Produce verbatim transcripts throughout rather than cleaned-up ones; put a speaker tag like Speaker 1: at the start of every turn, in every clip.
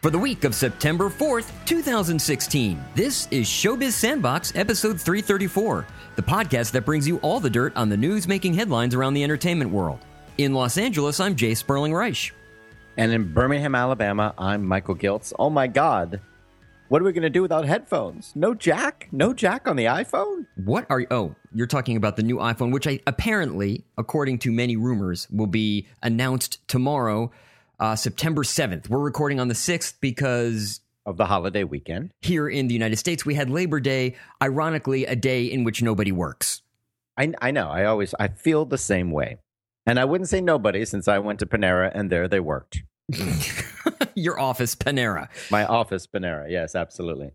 Speaker 1: For the week of September fourth, twenty sixteen, this is Showbiz Sandbox, episode three thirty-four, the podcast that brings you all the dirt on the news making headlines around the entertainment world. In Los Angeles, I'm Jay Sperling Reich.
Speaker 2: And in Birmingham, Alabama, I'm Michael Giltz. Oh my God. What are we going to do without headphones? No jack? No jack on the iPhone?
Speaker 1: What are you? Oh, you're talking about the new iPhone, which I apparently, according to many rumors, will be announced tomorrow, uh, September seventh. We're recording on the sixth because
Speaker 2: of the holiday weekend.
Speaker 1: Here in the United States, we had Labor Day, ironically, a day in which nobody works.
Speaker 2: I, I know. I always, I feel the same way. And I wouldn't say nobody since I went to Panera and there they worked.
Speaker 1: Your office, Panera.
Speaker 2: My office, Panera. Yes, absolutely.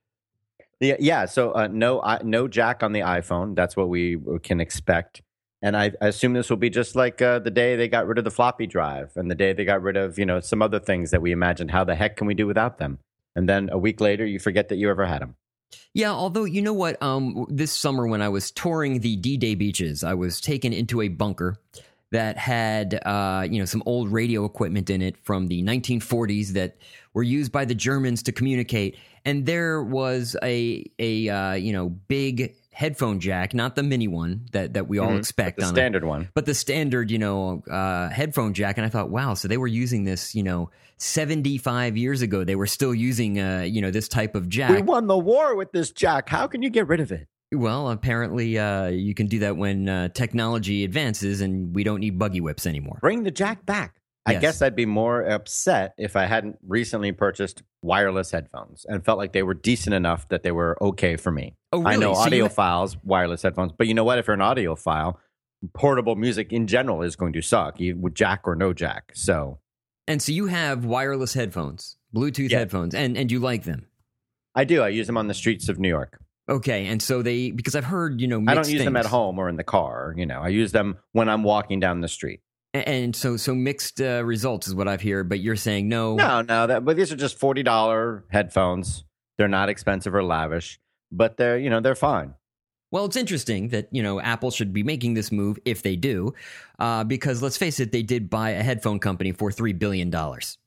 Speaker 2: Yeah, yeah. So uh, no, uh, no jack on the iPhone. That's what we can expect. And I, I assume this will be just like uh, the day they got rid of the floppy drive and the day they got rid of, you know, some other things that we imagined. How the heck can we do without them? And then a week later, you forget that you ever had them.
Speaker 1: Yeah, although, you know what? Um, this summer when I was touring the D-Day beaches, I was taken into a bunker that had, uh, you know, some old radio equipment in it from the nineteen forties that were used by the Germans to communicate. And there was a, a uh, you know, big headphone jack, not the mini one that, that we all mm-hmm. expect.
Speaker 2: But the
Speaker 1: on
Speaker 2: standard
Speaker 1: it,
Speaker 2: one.
Speaker 1: But the standard, you know, uh, headphone jack. And I thought, wow, so they were using this, you know, seventy-five years ago. They were still using, uh, you know, this type of jack.
Speaker 2: We won the war with this jack. How can you get rid of it?
Speaker 1: Well, apparently uh, you can do that when uh, technology advances and we don't need buggy whips anymore.
Speaker 2: Bring the jack back. I
Speaker 1: Yes.
Speaker 2: guess I'd be more upset if I hadn't recently purchased wireless headphones and felt like they were decent enough that they were okay for me.
Speaker 1: Oh, really?
Speaker 2: I know
Speaker 1: So you-
Speaker 2: audiophiles, wireless headphones, but you know what? If you're an audiophile, portable music in general is going to suck, you, with jack or no jack. So,
Speaker 1: And so you have wireless headphones, Bluetooth
Speaker 2: Yeah.
Speaker 1: headphones, and, and you like them.
Speaker 2: I do. I use them on the streets of New York.
Speaker 1: Okay, and so they, because I've heard, you know,
Speaker 2: I don't
Speaker 1: mixed
Speaker 2: use them at
Speaker 1: things.
Speaker 2: home or in the car. You know, I use them when I'm walking down the street.
Speaker 1: A- And so so mixed uh, results is what I've heard, but you're saying no.
Speaker 2: No, no, that, but these are just forty dollars headphones. They're not expensive or lavish, but they're, you know, they're fine.
Speaker 1: Well, it's interesting that, you know, Apple should be making this move if they do, uh, because let's face it, they did buy a headphone company for three billion dollars.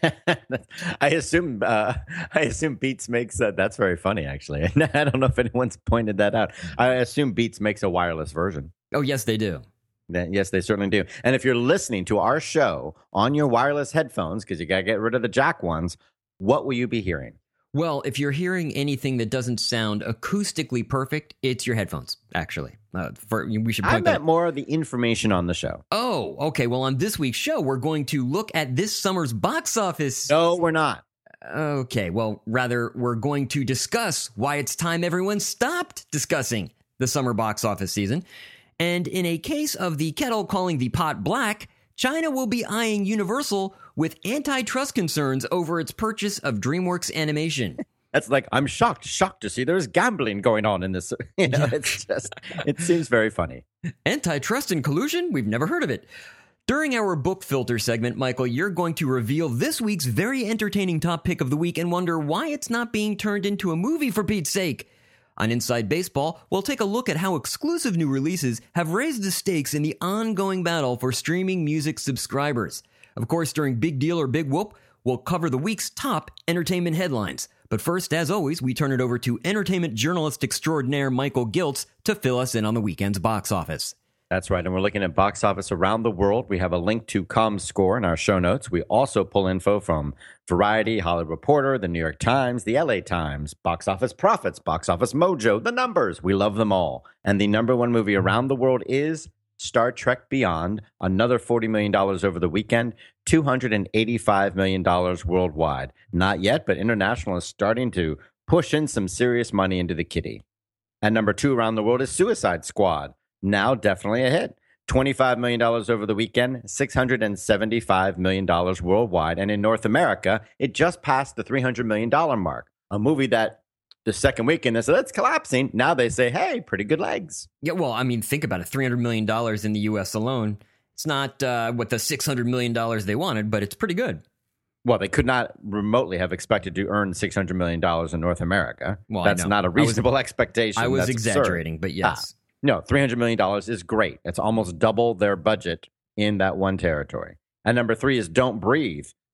Speaker 2: I assume uh, I assume Beats makes uh, that's very funny, actually. I don't know if anyone's pointed that out. I assume Beats makes a wireless version.
Speaker 1: Oh, yes, they do.
Speaker 2: That- Yes, they certainly do. And if you're listening to our show on your wireless headphones, because you got to get rid of the jack ones, what will you be hearing?
Speaker 1: Well, if you're hearing anything that doesn't sound acoustically perfect, it's your headphones, actually. Uh, for, we should
Speaker 2: I
Speaker 1: point that
Speaker 2: meant more of the information on the show.
Speaker 1: Oh, okay. Well, on this week's show, we're going to look at this summer's box office.
Speaker 2: No, we're not.
Speaker 1: Okay. Well, rather, we're going to discuss why it's time everyone stopped discussing the summer box office season. And in a case of the kettle calling the pot black, China will be eyeing Universal with antitrust concerns over its purchase of DreamWorks Animation.
Speaker 2: That's like, I'm shocked, shocked to see there's gambling going on in this. You know, it's just, it seems very funny.
Speaker 1: Antitrust and collusion? We've never heard of it. During our book filter segment, Michael, you're going to reveal this week's very entertaining top pick of the week and wonder why it's not being turned into a movie, for Pete's sake. On Inside Baseball, we'll take a look at how exclusive new releases have raised the stakes in the ongoing battle for streaming music subscribers. Of course, during Big Deal or Big Whoop, we'll cover the week's top entertainment headlines. But first, as always, we turn it over to entertainment journalist extraordinaire Michael Giltz to fill us in on the weekend's box office.
Speaker 2: That's right. And we're looking at box office around the world. We have a link to ComScore in our show notes. We also pull info from Variety, Hollywood Reporter, the New York Times, the L A Times, Box Office Profits, Box Office Mojo, the numbers. We love them all. And the number one movie around the world is Star Trek Beyond, another forty million dollars over the weekend, two hundred eighty-five million dollars worldwide. Not yet, but international is starting to push in some serious money into the kitty. And number two around the world is Suicide Squad. Now definitely a hit. twenty-five million dollars over the weekend, six hundred seventy-five million dollars worldwide. And in North America, it just passed the three hundred million dollars mark. A movie that the second weekend they said, it's collapsing. Now they say, hey, pretty good legs.
Speaker 1: Yeah, well, I mean, think about it. three hundred million dollars in the U S alone. It's not uh, what the six hundred million dollars they wanted, but it's pretty good.
Speaker 2: Well, they could not remotely have expected to earn six hundred million dollars in North America.
Speaker 1: Well, I
Speaker 2: That's
Speaker 1: know.
Speaker 2: not a
Speaker 1: I was-
Speaker 2: reasonable expectation.
Speaker 1: I was
Speaker 2: That's
Speaker 1: exaggerating,
Speaker 2: absurd.
Speaker 1: but yes.
Speaker 2: Ah, no, three hundred million dollars is great. It's almost double their budget in that one territory. And number three is Don't Breathe.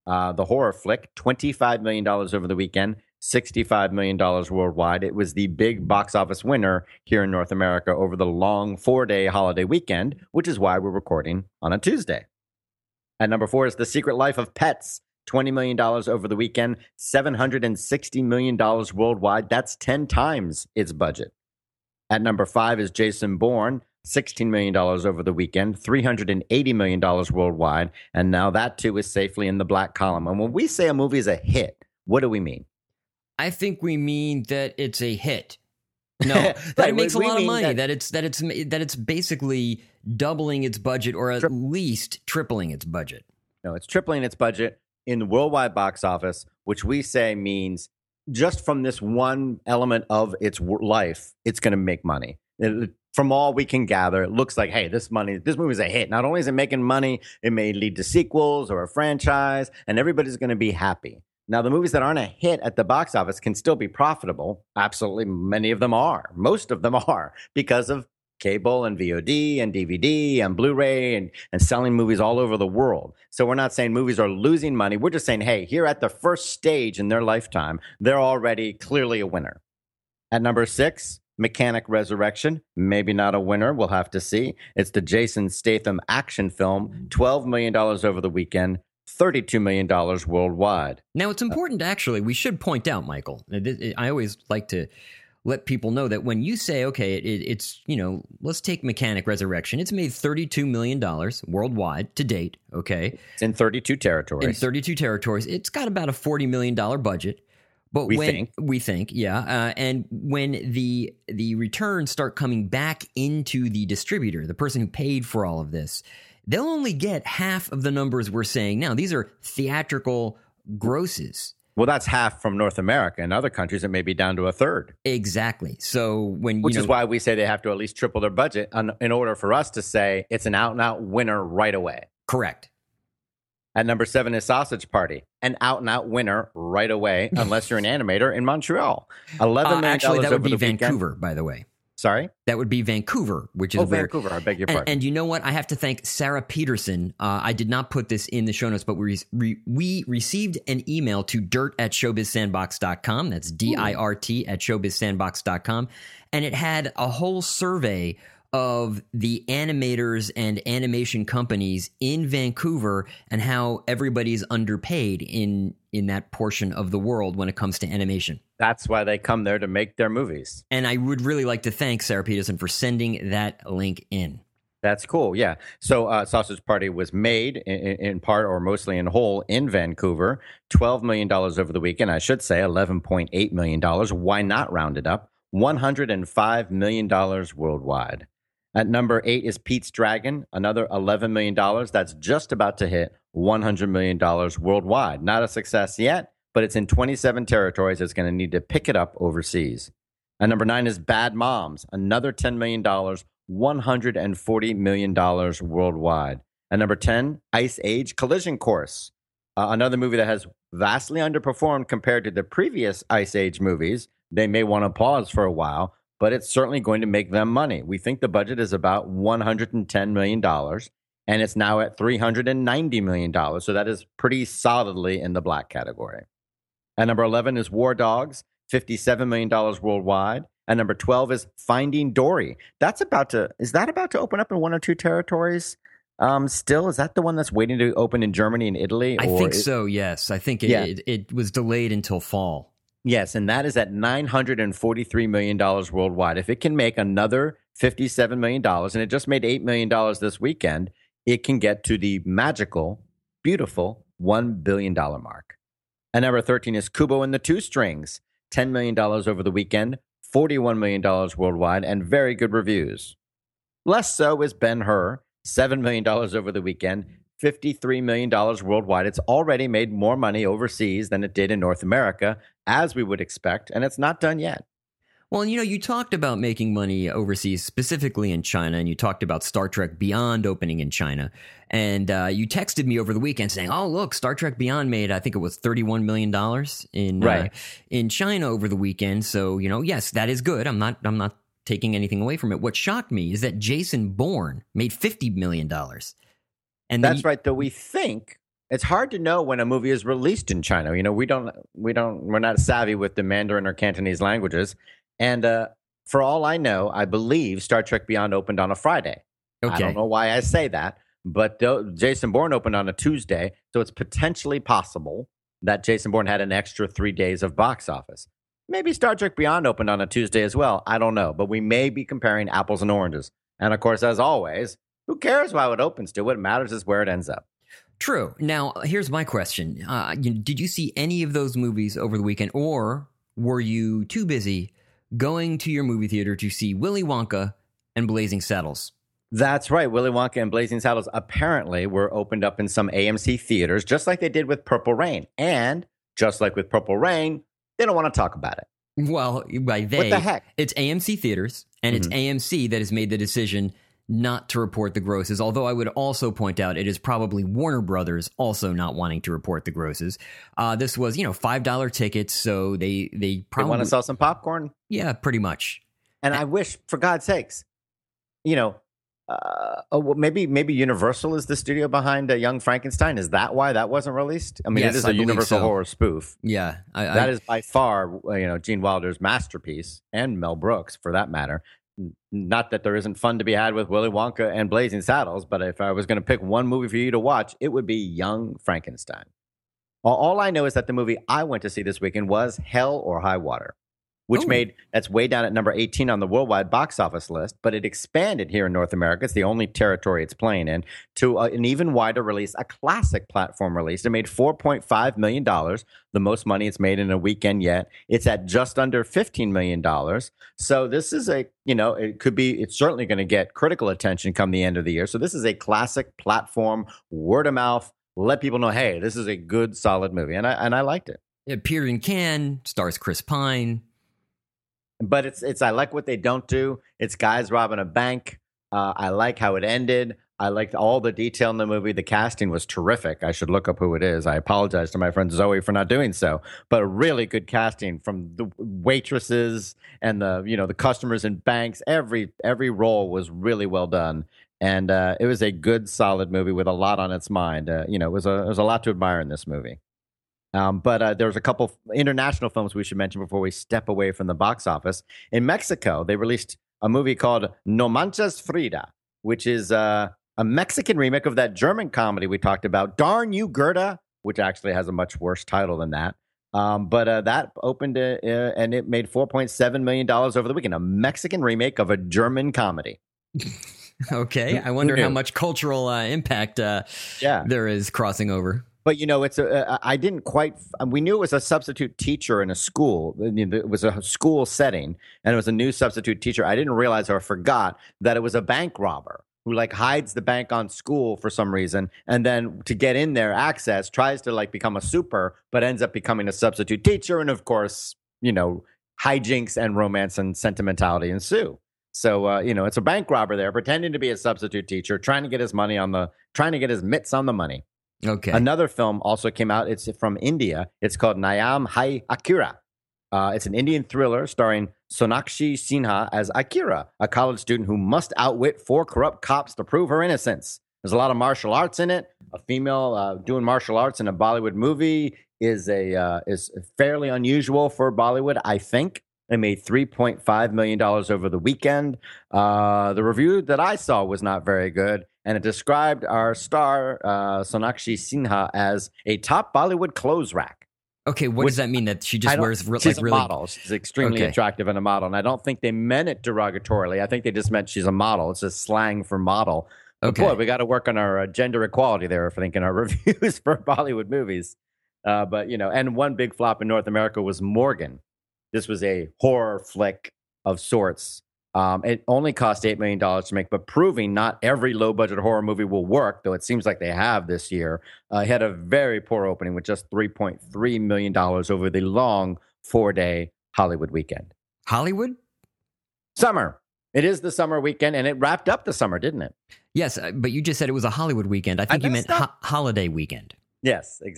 Speaker 2: Uh, the horror flick, twenty-five million dollars over the weekend, sixty-five million dollars worldwide. It was the big box office winner here in North America over the long four-day holiday weekend, which is why we're recording on a Tuesday. At number four is The Secret Life of Pets, twenty million dollars over the weekend, seven hundred sixty million dollars worldwide. That's ten times its budget. At number five is Jason Bourne, sixteen million dollars over the weekend, three hundred eighty million dollars worldwide. And now that too is safely in the black column. And when we say a movie is a hit, what do we mean?
Speaker 1: I think we mean that it's a hit. No, that right, it makes a lot of money. That, that it's that it's that it's basically doubling its budget, or at tri- least tripling its budget.
Speaker 2: No, it's tripling its budget in the worldwide box office, which we say means just from this one element of its life, it's going to make money. It, from all we can gather, it looks like, hey, this money, this movie is a hit. Not only is it making money, it may lead to sequels or a franchise, and everybody's going to be happy. Now, the movies that aren't a hit at the box office can still be profitable. Absolutely, many of them are. Most of them are because of cable and V O D and D V D and Blu-ray and, and selling movies all over the world. So we're not saying movies are losing money. We're just saying, hey, here at the first stage in their lifetime, they're already clearly a winner. At number six, Mechanic Resurrection, maybe not a winner. We'll have to see. It's the Jason Statham action film, twelve million dollars over the weekend, thirty-two million dollars worldwide.
Speaker 1: Now, it's important, actually, we should point out, Michael, I always like to let people know that when you say, okay, it, it's, you know, let's take Mechanic Resurrection. It's made thirty-two million dollars worldwide to date, okay?
Speaker 2: It's in thirty-two territories.
Speaker 1: In thirty-two territories. It's got about a forty million dollars budget. But
Speaker 2: we
Speaker 1: when,
Speaker 2: think.
Speaker 1: We think, yeah. Uh, and when the the returns start coming back into the distributor, the person who paid for all of this, they'll only get half of the numbers we're saying now. These are theatrical grosses.
Speaker 2: Well, that's half from North America. In other countries, it may be down to a third.
Speaker 1: Exactly. So when you
Speaker 2: Which
Speaker 1: know,
Speaker 2: is why we say they have to at least triple their budget in order for us to say it's an out-and-out winner right away.
Speaker 1: Correct.
Speaker 2: At number seven is Sausage Party, an out-and-out winner right away, unless you're an animator in Montreal. eleven million dollars
Speaker 1: uh, Actually, that would
Speaker 2: over
Speaker 1: be
Speaker 2: the
Speaker 1: Vancouver,
Speaker 2: weekend.
Speaker 1: by the way.
Speaker 2: Sorry?
Speaker 1: That would be Vancouver, which is
Speaker 2: oh,
Speaker 1: very,
Speaker 2: Vancouver. I beg your
Speaker 1: and,
Speaker 2: pardon.
Speaker 1: and you know what? I have to thank Sarah Peterson. Uh, I did not put this in the show notes, but we re, we received an email to dirt at showbiz sandbox dot com. That's D I R T at showbiz sandbox dot com. And it had a whole survey of the animators and animation companies in Vancouver and how everybody's underpaid in in that portion of the world when it comes to animation.
Speaker 2: That's why they come there to make their movies.
Speaker 1: And I would really like to thank Sarah Peterson for sending that link in.
Speaker 2: That's cool, yeah. So uh, Sausage Party was made in, in part or mostly in whole in Vancouver, twelve million dollars over the weekend. I should say eleven point eight million dollars. Why not round it up? one hundred five million dollars worldwide. At number eight is Pete's Dragon, another eleven million dollars. That's just about to hit one hundred million dollars worldwide. Not a success yet, but it's in twenty-seven territories. It's going to need to pick it up overseas. At number nine is Bad Moms, another ten million dollars, one hundred forty million dollars worldwide. At number ten, Ice Age Collision Course, uh, another movie that has vastly underperformed compared to the previous Ice Age movies. They may want to pause for a while, but it's certainly going to make them money. We think the budget is about one hundred ten million dollars, and it's now at three hundred ninety million dollars. So that is pretty solidly in the black category. At number eleven is War Dogs, fifty-seven million dollars worldwide. And number twelve is Finding Dory. That's about to, is that about to open up in one or two territories? Um, still, is that the one that's waiting to open in Germany and Italy?
Speaker 1: I
Speaker 2: or
Speaker 1: think
Speaker 2: it,
Speaker 1: so, yes. I think it,
Speaker 2: yeah.
Speaker 1: it, it was delayed until fall.
Speaker 2: Yes, and that is at nine hundred forty-three million dollars worldwide. If it can make another fifty-seven million dollars, and it just made eight million dollars this weekend, it can get to the magical, beautiful one billion dollars mark. And number thirteen is Kubo and the Two Strings, ten million dollars over the weekend, forty-one million dollars worldwide, and very good reviews. Less so is Ben-Hur, seven million dollars over the weekend, fifty-three million dollars worldwide. It's already made more money overseas than it did in North America, as we would expect, and it's not done yet.
Speaker 1: Well, you know, you talked about making money overseas, specifically in China, and you talked about Star Trek Beyond opening in China. And uh, you texted me over the weekend saying, oh, look, Star Trek Beyond made, I think it was thirty-one million dollars in
Speaker 2: right.
Speaker 1: uh, in China over the weekend. So, you know, yes, that is good. I'm not I'm not taking anything away from it. What shocked me is that Jason Bourne made fifty million dollars.
Speaker 2: And That's you, right, though we think, it's hard to know when a movie is released in China. You know, we don't, we don't, we're not savvy with the Mandarin or Cantonese languages. And uh, for all I know, I believe Star Trek Beyond opened on a Friday.
Speaker 1: Okay.
Speaker 2: I don't know why I say that, but uh, Jason Bourne opened on a Tuesday, so it's potentially possible that Jason Bourne had an extra three days of box office. Maybe Star Trek Beyond opened on a Tuesday as well. I don't know, but we may be comparing apples and oranges. And of course, as always, who cares how it opens to? What matters is where it ends up.
Speaker 1: True. Now, here's my question. Uh, you, did you see any of those movies over the weekend, or were you too busy going to your movie theater to see Willy Wonka and Blazing Saddles?
Speaker 2: That's right. Willy Wonka and Blazing Saddles apparently were opened up in some A M C theaters, just like they did with Purple Rain. And just like with Purple Rain, they don't want to talk about it.
Speaker 1: Well, by they,
Speaker 2: what the heck?
Speaker 1: It's A M C theaters, and
Speaker 2: Mm-hmm.
Speaker 1: it's A M C that has made the decision not to report the grosses. Although I would also point out it is probably Warner Brothers also not wanting to report the grosses. Uh, this was, you know, five dollar tickets, so they they probably
Speaker 2: They want to sell some popcorn?
Speaker 1: Yeah, pretty much.
Speaker 2: And I wish, for God's sakes, you know, uh, oh, well, maybe maybe Universal is the studio behind uh, Young Frankenstein. Is that why that wasn't released? I mean,
Speaker 1: Yes,
Speaker 2: it is
Speaker 1: I
Speaker 2: a
Speaker 1: believe
Speaker 2: Universal
Speaker 1: so.
Speaker 2: horror spoof.
Speaker 1: Yeah, I,
Speaker 2: That
Speaker 1: I,
Speaker 2: is by far, uh, you know, Gene Wilder's masterpiece, and Mel Brooks, for that matter. N- Not that there isn't fun to be had with Willy Wonka and Blazing Saddles, but if I was going to pick one movie for you to watch, it would be Young Frankenstein. All, all I know is that the movie I went to see this weekend was Hell or High Water, which
Speaker 1: Oh.
Speaker 2: made, that's way down at number eighteen on the worldwide box office list, but it expanded here in North America. It's the only territory it's playing in, to a, an even wider release, a classic platform release. It made four point five million dollars, the most money it's made in a weekend yet. It's at just under fifteen million dollars. So this is a, you know, it could be, it's certainly going to get critical attention come the end of the year. So this is a classic platform, word of mouth, let people know, hey, this is a good, solid movie. And I, and I liked it.
Speaker 1: it appeared in Cannes, stars Chris Pine.
Speaker 2: But it's it's I like what they don't do. It's guys robbing a bank. Uh, I like how it ended. I liked all the detail in the movie. The casting was terrific. I should look up who it is. I apologize to my friend Zoe for not doing so. But really good casting from the waitresses and the you know the customers in banks. Every every role was really well done, and uh, it was a good, solid movie with a lot on its mind. Uh, you know, it was a it was a lot to admire in this movie. Um, but uh, there's a couple international films we should mention before we step away from the box office. In Mexico, they released a movie called No Manches Frida, which is uh, a Mexican remake of that German comedy we talked about, Darn You Gerda, which actually has a much worse title than that. Um, but uh, that opened uh, uh, and it made four point seven million dollars over the weekend, a Mexican remake of a German comedy.
Speaker 1: Okay, I wonder
Speaker 2: knew?
Speaker 1: how much cultural uh, impact uh,
Speaker 2: Yeah.
Speaker 1: there is crossing over.
Speaker 2: But, you know, it's a, uh, I didn't quite, we knew it was a substitute teacher in a school. It was a school setting, and it was a new substitute teacher. I didn't realize or forgot that it was a bank robber who, like, hides the bank on school for some reason, and then to get in there, access, tries to, like, become a super, but ends up becoming a substitute teacher. And, of course, you know, hijinks and romance and sentimentality ensue. So, uh, you know, it's a bank robber there pretending to be a substitute teacher, trying to get his money on the, trying to get his mitts on the money.
Speaker 1: Okay.
Speaker 2: Another film also came out. It's from India. It's called Nayam Hai Akira. Uh, it's an Indian thriller starring Sonakshi Sinha as Akira, a college student who must outwit four corrupt cops to prove her innocence. There's a lot of martial arts in it. A female uh, doing martial arts in a Bollywood movie is a uh, is fairly unusual for Bollywood, I think. It made three point five million dollars over the weekend. Uh, the review that I saw was not very good, and it described our star, uh, Sonakshi Sinha, as a top Bollywood clothes rack.
Speaker 1: Okay, what
Speaker 2: Which-
Speaker 1: does that mean? That she
Speaker 2: I
Speaker 1: just
Speaker 2: don't-
Speaker 1: wears re-
Speaker 2: she's
Speaker 1: like
Speaker 2: a
Speaker 1: really
Speaker 2: model. She's extremely
Speaker 1: Okay.
Speaker 2: attractive and a model, and I don't think they meant it derogatorily. I think they just meant she's a model. It's just slang for model. But
Speaker 1: Okay.
Speaker 2: boy, we got to work on our uh, gender equality there, if I think in our reviews for Bollywood movies. Uh, but you know, and one big flop in North America was Morgan. This was a horror flick of sorts. Um, it only cost eight million dollars to make, but proving not every low-budget horror movie will work, though it seems like they have this year. Uh, it had a very poor opening with just three point three million dollars over the long four-day Hollywood weekend.
Speaker 1: Hollywood?
Speaker 2: Summer. It is the summer weekend, and it wrapped up the summer, didn't it?
Speaker 1: Yes, uh, but you just said it was a Hollywood weekend. I think you meant
Speaker 2: messed
Speaker 1: ho-
Speaker 2: up.
Speaker 1: holiday weekend.
Speaker 2: Yes, exactly.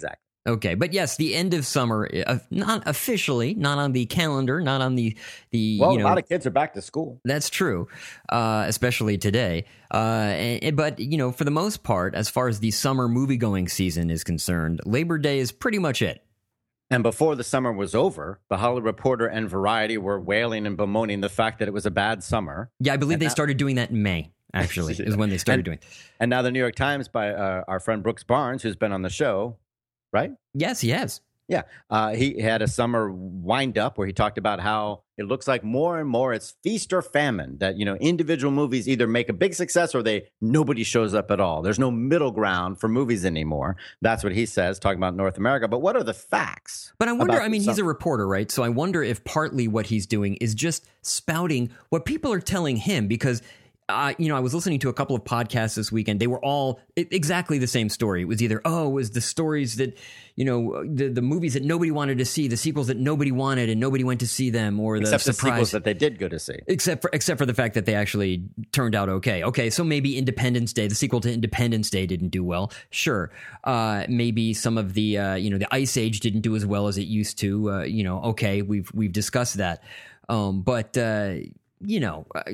Speaker 1: Okay, but yes, the end of summer, uh, not officially, not on the calendar, not on the the.
Speaker 2: Well,
Speaker 1: you know,
Speaker 2: a lot of kids are back to school.
Speaker 1: That's true, uh, especially today. Uh, and, but you know, for the most part, as far as the summer movie going season is concerned, Labor Day is pretty much it.
Speaker 2: And before the summer was over, the Hollywood Reporter and Variety were wailing and bemoaning the fact that it was a bad summer.
Speaker 1: Yeah, I believe
Speaker 2: and
Speaker 1: they
Speaker 2: that-
Speaker 1: started doing that in May. Actually, is when they started
Speaker 2: and,
Speaker 1: doing.
Speaker 2: And now the New York Times by uh, our friend Brooks Barnes, who's been on the show, right?
Speaker 1: Yes, he has.
Speaker 2: Yeah, uh, he had a summer wind up where he talked about how it looks like more and more it's feast or famine, that, you know, individual movies either make a big success or they nobody shows up at all. There's no middle ground for movies anymore. That's what he says, talking about North America. But what are the facts?
Speaker 1: But I wonder,
Speaker 2: about
Speaker 1: I mean,
Speaker 2: the
Speaker 1: he's a reporter, right? So I wonder if partly what he's doing is just spouting what people are telling him, because Uh, you know, I was listening to a couple of podcasts this weekend. They were all I- exactly the same story. It was either, oh, it was the stories that, you know, the the movies that nobody wanted to see, the sequels that nobody wanted and nobody went to see them, or the
Speaker 2: Except the
Speaker 1: surprise.
Speaker 2: sequels that they did go to see.
Speaker 1: Except for except for the fact that they actually turned out okay. Okay, so maybe Independence Day, the sequel to Independence Day, didn't do well. Sure, uh, maybe some of the uh, you know the Ice Age didn't do as well as it used to. Uh, you know, okay, we've we've discussed that, um, but uh, you know. Uh,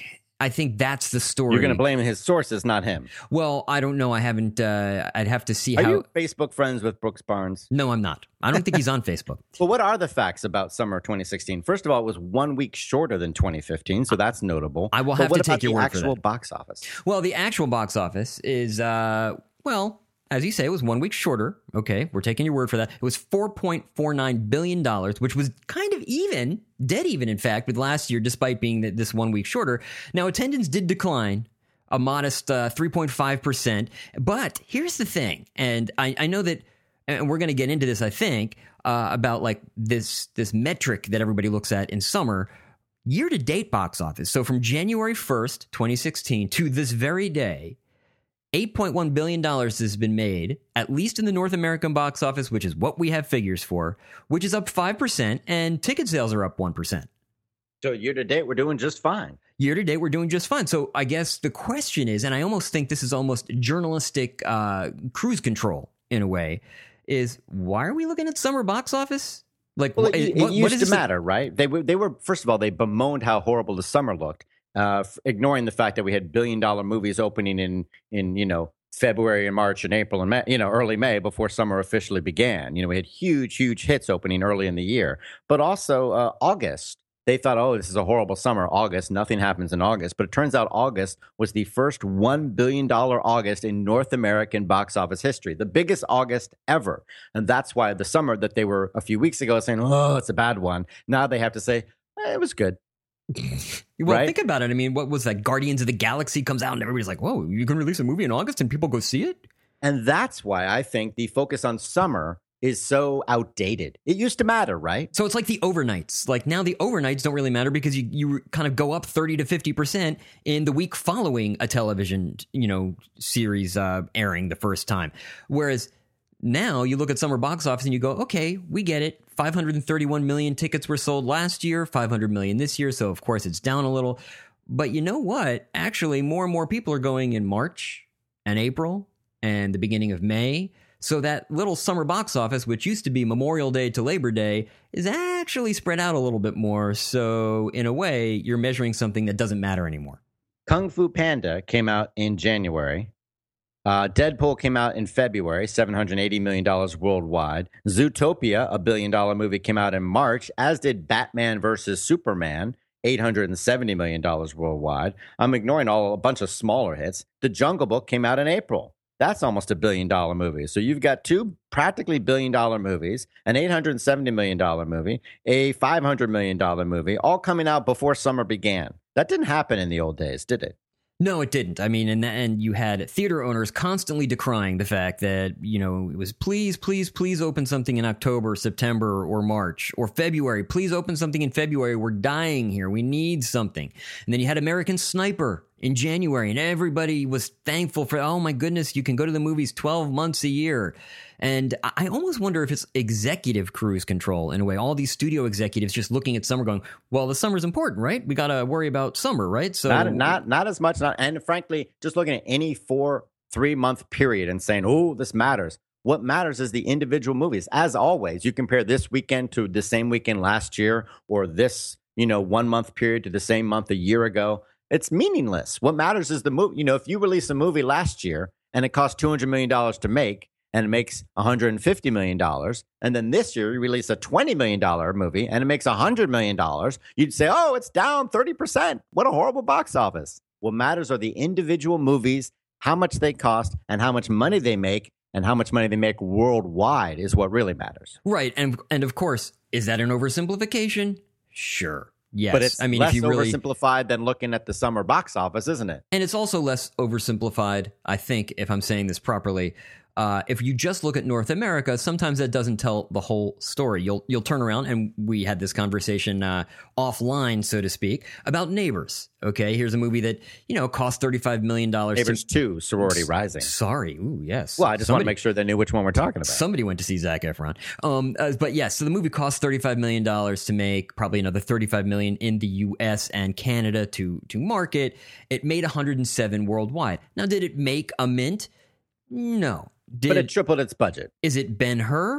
Speaker 1: I think that's the story.
Speaker 2: You're going to blame his sources, not him.
Speaker 1: Well, I don't know. I haven't. Uh, I'd have to see
Speaker 2: Are
Speaker 1: how.
Speaker 2: you Facebook friends with Brooks Barnes?
Speaker 1: No, I'm not. I don't think he's on Facebook.
Speaker 2: Well, what are the facts about summer twenty sixteen? First of all, it was one week shorter than twenty fifteen, so that's notable.
Speaker 1: I will
Speaker 2: But
Speaker 1: have
Speaker 2: what
Speaker 1: to take
Speaker 2: about
Speaker 1: your
Speaker 2: the
Speaker 1: word for
Speaker 2: actual
Speaker 1: that.
Speaker 2: box office?
Speaker 1: Well, the actual box office is, uh, well, as you say, it was one week shorter. Okay, we're taking your word for that. It was four point four nine billion dollars, which was kind of even, dead even, in fact, with last year, despite being that this one week shorter. Now, attendance did decline a modest uh, three point five percent. But here's the thing, and I, I know that, and we're going to get into this, I think, uh, about like this this metric that everybody looks at in summer. Year-to-date box office. So from January first, twenty sixteen to this very day, eight point one billion dollars has been made, at least in the North American box office, which is what we have figures for, which is up five percent, and ticket sales are up one percent.
Speaker 2: So year to date, we're doing just fine.
Speaker 1: Year to date, we're doing just fine. So I guess the question is, and I almost think this is almost journalistic uh, cruise control in a way, is why are we looking at summer box office? Like,
Speaker 2: Well,
Speaker 1: what,
Speaker 2: it, it
Speaker 1: what,
Speaker 2: used
Speaker 1: what is
Speaker 2: to
Speaker 1: this-
Speaker 2: matter, right? They were, they were, first of all, they bemoaned how horrible the summer looked, uh, f- ignoring the fact that we had billion dollar movies opening in, in, you know, February and March and April and May, you know, early May before summer officially began. You know, we had huge, huge hits opening early in the year, but also uh, August. They thought, oh, this is a horrible summer. August, nothing happens in August. But it turns out August was the first one billion dollars August in North American box office history, the biggest August ever. And that's why the summer that they were a few weeks ago saying, oh, it's a bad one. Now they have to say, eh, it was good.
Speaker 1: Well,
Speaker 2: Right?
Speaker 1: think about it. I mean, what was that? Guardians of the Galaxy comes out and everybody's like, whoa, you can release a movie in August and people go see it?
Speaker 2: And that's why I think the focus on summer is so outdated. It used to matter, right?
Speaker 1: So it's like the overnights. Like now the overnights don't really matter because you, you kind of go up thirty to fifty percent in the week following a television, you know, series uh, airing the first time. Whereas now you look at summer box office and you go, okay, we get it. five hundred thirty-one million tickets were sold last year, five hundred million this year. So of course it's down a little. But you know what? Actually, more and more people are going in March and April and the beginning of May. So that little summer box office, which used to be Memorial Day to Labor Day, is actually spread out a little bit more. So in a way, you're measuring something that doesn't matter anymore.
Speaker 2: Kung Fu Panda came out in January. Uh, Deadpool came out in February, seven hundred eighty million dollars worldwide. Zootopia, a billion dollar movie, came out in March, as did Batman versus Superman, eight hundred seventy million dollars worldwide. I'm ignoring all a bunch of smaller hits. The Jungle Book came out in April. That's almost a billion dollar movie. So you've got two practically billion dollar movies, an eight hundred seventy million dollars movie, a five hundred million dollars movie, all coming out before summer began. That didn't happen in the old days, did it?
Speaker 1: No, it didn't. I mean, and and you had theater owners constantly decrying the fact that, you know, it was please, please, please open something in October, September, or March, or February. Please open something in February. We're dying here. We need something. And then you had American Sniper in January, and everybody was thankful for, oh my goodness, you can go to the movies twelve months a year. And I almost wonder if it's executive cruise control in a way. All these studio executives just looking at summer going, well, the summer's important, right? We got to worry about summer, right? So
Speaker 2: Not not not as much. Not, and frankly, just looking at any four, three month period and saying, oh, this matters. What matters is the individual movies. As always, you compare this weekend to the same weekend last year, or this, you know, one month period to the same month a year ago. It's meaningless. What matters is the movie. You know, if you release a movie last year and it cost two hundred million dollars to make and it makes one hundred fifty million dollars, and then this year you release a twenty million dollars movie and it makes one hundred million dollars, you'd say, oh, it's down thirty percent. What a horrible box office. What matters are the individual movies, how much they cost, and how much money they make, and how much money they make worldwide is what really matters.
Speaker 1: Right. And and of course, is that an oversimplification? Sure. Yes.
Speaker 2: But it's
Speaker 1: I mean,
Speaker 2: less
Speaker 1: if you really,
Speaker 2: oversimplified than looking at the summer box office, isn't it?
Speaker 1: and it's also less oversimplified, I think, if I'm saying this properly. Uh, if you just look at North America, sometimes that doesn't tell the whole story. You'll you'll turn around, and we had this conversation uh, offline, so to speak, about Neighbors. Okay, here's a movie that, you know, cost thirty-five million dollars.
Speaker 2: Neighbors two, Sorority Rising.
Speaker 1: Sorry, ooh, yes.
Speaker 2: Well, I just
Speaker 1: Somebody,
Speaker 2: want to make sure they knew which one we're talking about.
Speaker 1: Somebody went to see Zac Efron. Um, uh, but yes, so the movie cost thirty-five million dollars to make, probably another thirty-five million dollars in the U S and Canada to to market. It made one hundred seven worldwide. Now, did it make a mint? No. Did,
Speaker 2: but it tripled its budget.
Speaker 1: Is it Ben-Hur?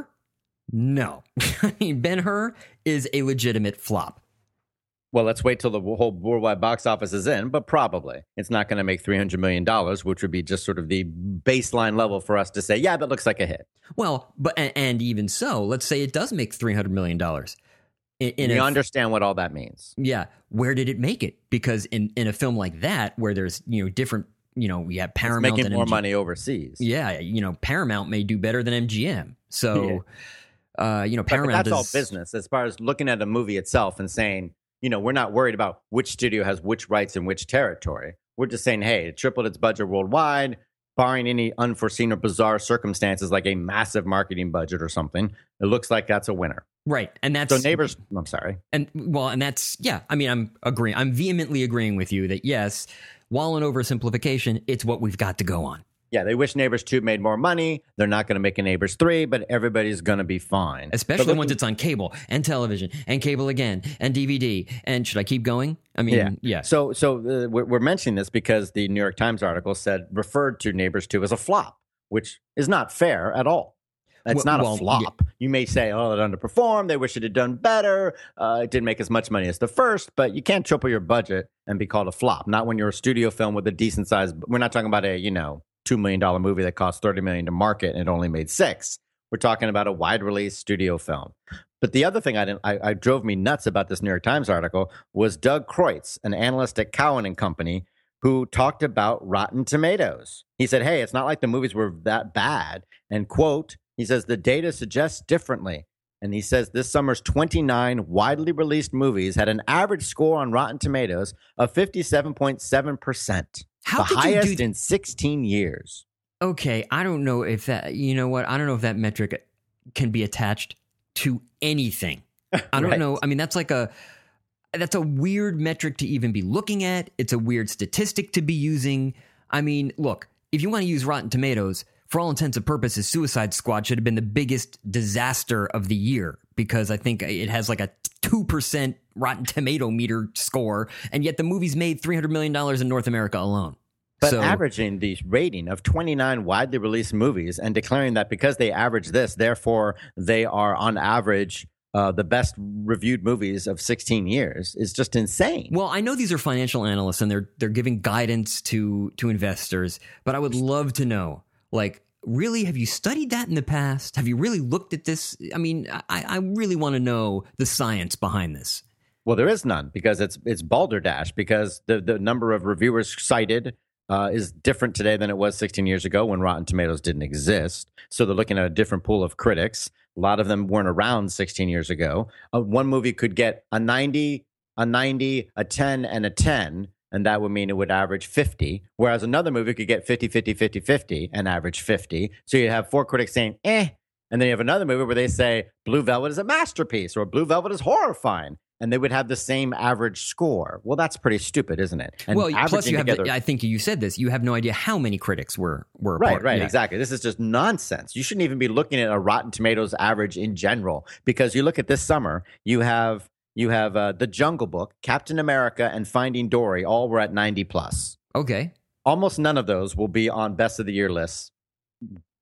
Speaker 1: No. I mean, Ben-Hur is a legitimate flop.
Speaker 2: Well, let's wait till the whole worldwide box office is in, but probably. It's not going to make three hundred million dollars, which would be just sort of the baseline level for us to say, yeah, that looks like a hit.
Speaker 1: Well, but and, and even so, let's say it does make three hundred million dollars. In, in
Speaker 2: you
Speaker 1: a,
Speaker 2: understand what all that means.
Speaker 1: Yeah. Where did it make it? Because in, in a film like that, where there's, you know, different, you know, we have Paramount
Speaker 2: it's making
Speaker 1: and
Speaker 2: more
Speaker 1: M G M.
Speaker 2: money overseas.
Speaker 1: Yeah, you know, Paramount may do better than M G M. So, yeah. uh, you know, Paramount
Speaker 2: but, but that's
Speaker 1: is,
Speaker 2: all business as far as looking at a movie itself and saying, you know, we're not worried about which studio has which rights in which territory. We're just saying, hey, it tripled its budget worldwide, barring any unforeseen or bizarre circumstances like a massive marketing budget or something. It looks like that's a winner.
Speaker 1: Right. And that's
Speaker 2: so Neighbors. I'm sorry.
Speaker 1: And well, and that's, yeah, I mean, I'm agreeing. I'm vehemently agreeing with you that yes, while an oversimplification, it's what we've got to go on.
Speaker 2: Yeah, they wish Neighbors two made more money. They're not going to make a Neighbors three, but everybody's going to be fine.
Speaker 1: Especially
Speaker 2: looking,
Speaker 1: once it's on cable and television and cable again and D V D. And should I keep going? I mean,
Speaker 2: yeah.
Speaker 1: yeah.
Speaker 2: So so uh, we're, we're mentioning this because the New York Times article said, referred to Neighbors two as a flop, which is not fair at all. It's
Speaker 1: well,
Speaker 2: not
Speaker 1: well,
Speaker 2: a flop. Yeah. You may say, oh, it underperformed. They wish it had done better. Uh, it didn't make as much money as the first, but you can't triple your budget and be called a flop. Not when you're a studio film with a decent size. We're not talking about a, you know, two million dollars movie that cost thirty million dollars to market and it only made six. We're talking about a wide release studio film. But the other thing I, didn't, I, I drove me nuts about this New York Times article was Doug Kreutz, an analyst at Cowen and Company, who talked about Rotten Tomatoes. He said, hey, it's not like the movies were that bad. And quote, he says, the data suggests differently. And he says this summer's twenty-nine widely released movies had an average score on Rotten Tomatoes of fifty-seven point seven percent.
Speaker 1: How
Speaker 2: the
Speaker 1: could
Speaker 2: highest
Speaker 1: you do...
Speaker 2: in sixteen years.
Speaker 1: Okay, I don't know if that, you know what, I don't know if that metric can be attached to anything. I don't
Speaker 2: right.
Speaker 1: know. I mean, that's like a, that's a weird metric to even be looking at. It's a weird statistic to be using. I mean, look, if you want to use Rotten Tomatoes, for all intents and purposes, Suicide Squad should have been the biggest disaster of the year because I think it has like a two percent Rotten Tomato meter score, and yet the movie's made three hundred million dollars in North America alone.
Speaker 2: But
Speaker 1: so,
Speaker 2: averaging the rating of twenty-nine widely released movies and declaring that because they average this, therefore they are on average uh, the best reviewed movies of sixteen years is just insane.
Speaker 1: Well, I know these are financial analysts and they're they're giving guidance to to investors, but I would love to know, like, really, have you studied that in the past? Have you really looked at this? I mean, I, I really want to know the science behind this.
Speaker 2: Well, there is none because it's it's balderdash because the, the number of reviewers cited uh, is different today than it was sixteen years ago when Rotten Tomatoes didn't exist. So they're looking at a different pool of critics. A lot of them weren't around sixteen years ago. Uh, one movie could get a ninety, a ninety, a ten, and a ten. And that would mean it would average fifty, whereas another movie could get fifty, fifty, fifty, fifty, and average fifty. So you have four critics saying, eh. And then you have another movie where they say Blue Velvet is a masterpiece or Blue Velvet is horrifying. And they would have the same average score. Well, that's pretty stupid, isn't it? And
Speaker 1: well, plus you have,
Speaker 2: together,
Speaker 1: the, I think you said this, you have no idea how many critics were, were a
Speaker 2: right,
Speaker 1: part.
Speaker 2: right,
Speaker 1: yeah.
Speaker 2: exactly. This is just nonsense. You shouldn't even be looking at a Rotten Tomatoes average in general because you look at this summer, you have... You have uh, The Jungle Book, Captain America, and Finding Dory. All were at ninety plus.
Speaker 1: Okay.
Speaker 2: Almost none of those will be on best of the year lists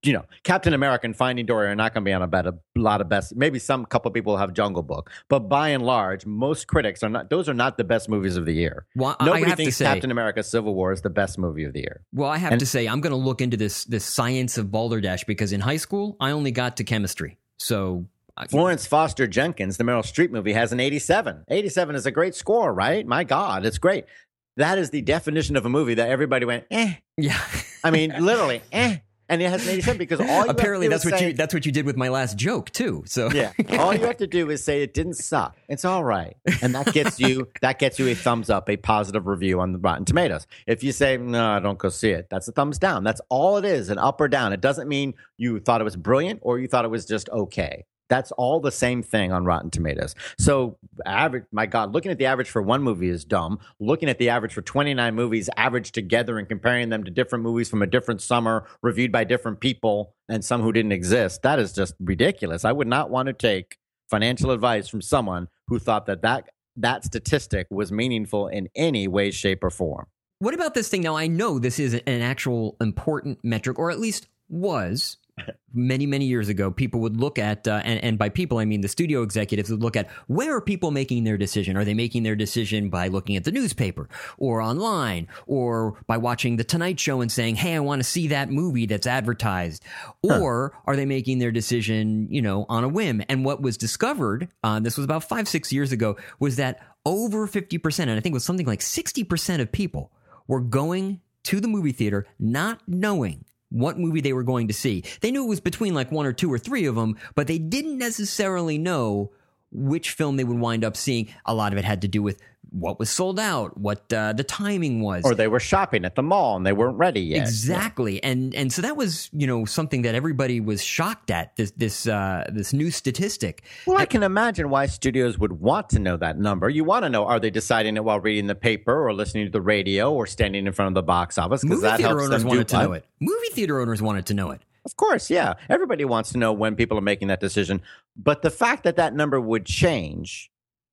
Speaker 2: you know, Captain America and Finding Dory are not going to be on a, bet, a lot of best. Maybe some couple people will have Jungle Book, but by and large, most critics are not. Those are not the best movies of the year.
Speaker 1: Well,
Speaker 2: Nobody
Speaker 1: I have
Speaker 2: thinks
Speaker 1: to say,
Speaker 2: Captain America: Civil War is the best movie of the year.
Speaker 1: Well, I have
Speaker 2: and,
Speaker 1: to say, I'm going to look into this this science of balderdash because in high school, I only got to chemistry. So
Speaker 2: Florence Foster Jenkins, the Meryl Streep movie, has an eighty-seven. eighty-seven is a great score, right? My God, it's great. That is the definition of a movie that everybody went, eh.
Speaker 1: Yeah.
Speaker 2: I mean, literally, eh. And it has an eighty-seven because all you
Speaker 1: apparently
Speaker 2: have to do
Speaker 1: that's
Speaker 2: is
Speaker 1: what
Speaker 2: say,
Speaker 1: you that's what you did with my last joke too. So
Speaker 2: yeah, all you have to do is say it didn't suck. It's all right, and that gets you that gets you a thumbs up, a positive review on the Rotten Tomatoes. If you say no, don't go see it, that's a thumbs down. That's all it is, an up or down. It doesn't mean you thought it was brilliant or you thought it was just okay. That's all the same thing on Rotten Tomatoes. So, average, my God, looking at the average for one movie is dumb. Looking at the average for twenty-nine movies averaged together and comparing them to different movies from a different summer, reviewed by different people, and some who didn't exist, that is just ridiculous. I would not want to take financial advice from someone who thought that that, that statistic was meaningful in any way, shape, or form.
Speaker 1: What about this thing? Now, I know this is an actual important metric, or at least was. Many, many years ago, people would look at, uh, and, and by people, I mean the studio executives would look at where are people making their decision? Are they making their decision by looking at the newspaper or online or by watching The Tonight Show and saying, hey, I want to see that movie that's advertised? Huh. Or are they making their decision, you know, on a whim? And what was discovered, uh, this was about five, six years ago, was that over fifty percent, and I think it was something like sixty percent of people were going to the movie theater not knowing what movie they were going to see. They knew it was between like one or two or three of them, but they didn't necessarily know which film they would wind up seeing. A lot of it had to do with what was sold out, what uh, the timing was.
Speaker 2: Or they were shopping at the mall and they weren't ready yet.
Speaker 1: Exactly. And and so that was, you know, something that everybody was shocked at, this this uh, this new statistic.
Speaker 2: Well, I can imagine why studios would want to know that number. You want to know, are they deciding it while reading the paper or listening to the radio or standing in front of the box office?
Speaker 1: Movie
Speaker 2: that
Speaker 1: theater
Speaker 2: helps
Speaker 1: owners
Speaker 2: them
Speaker 1: wanted
Speaker 2: do
Speaker 1: to know it. Movie theater owners wanted to know it.
Speaker 2: Of course, yeah. Everybody wants to know when people are making that decision. But the fact that that number would change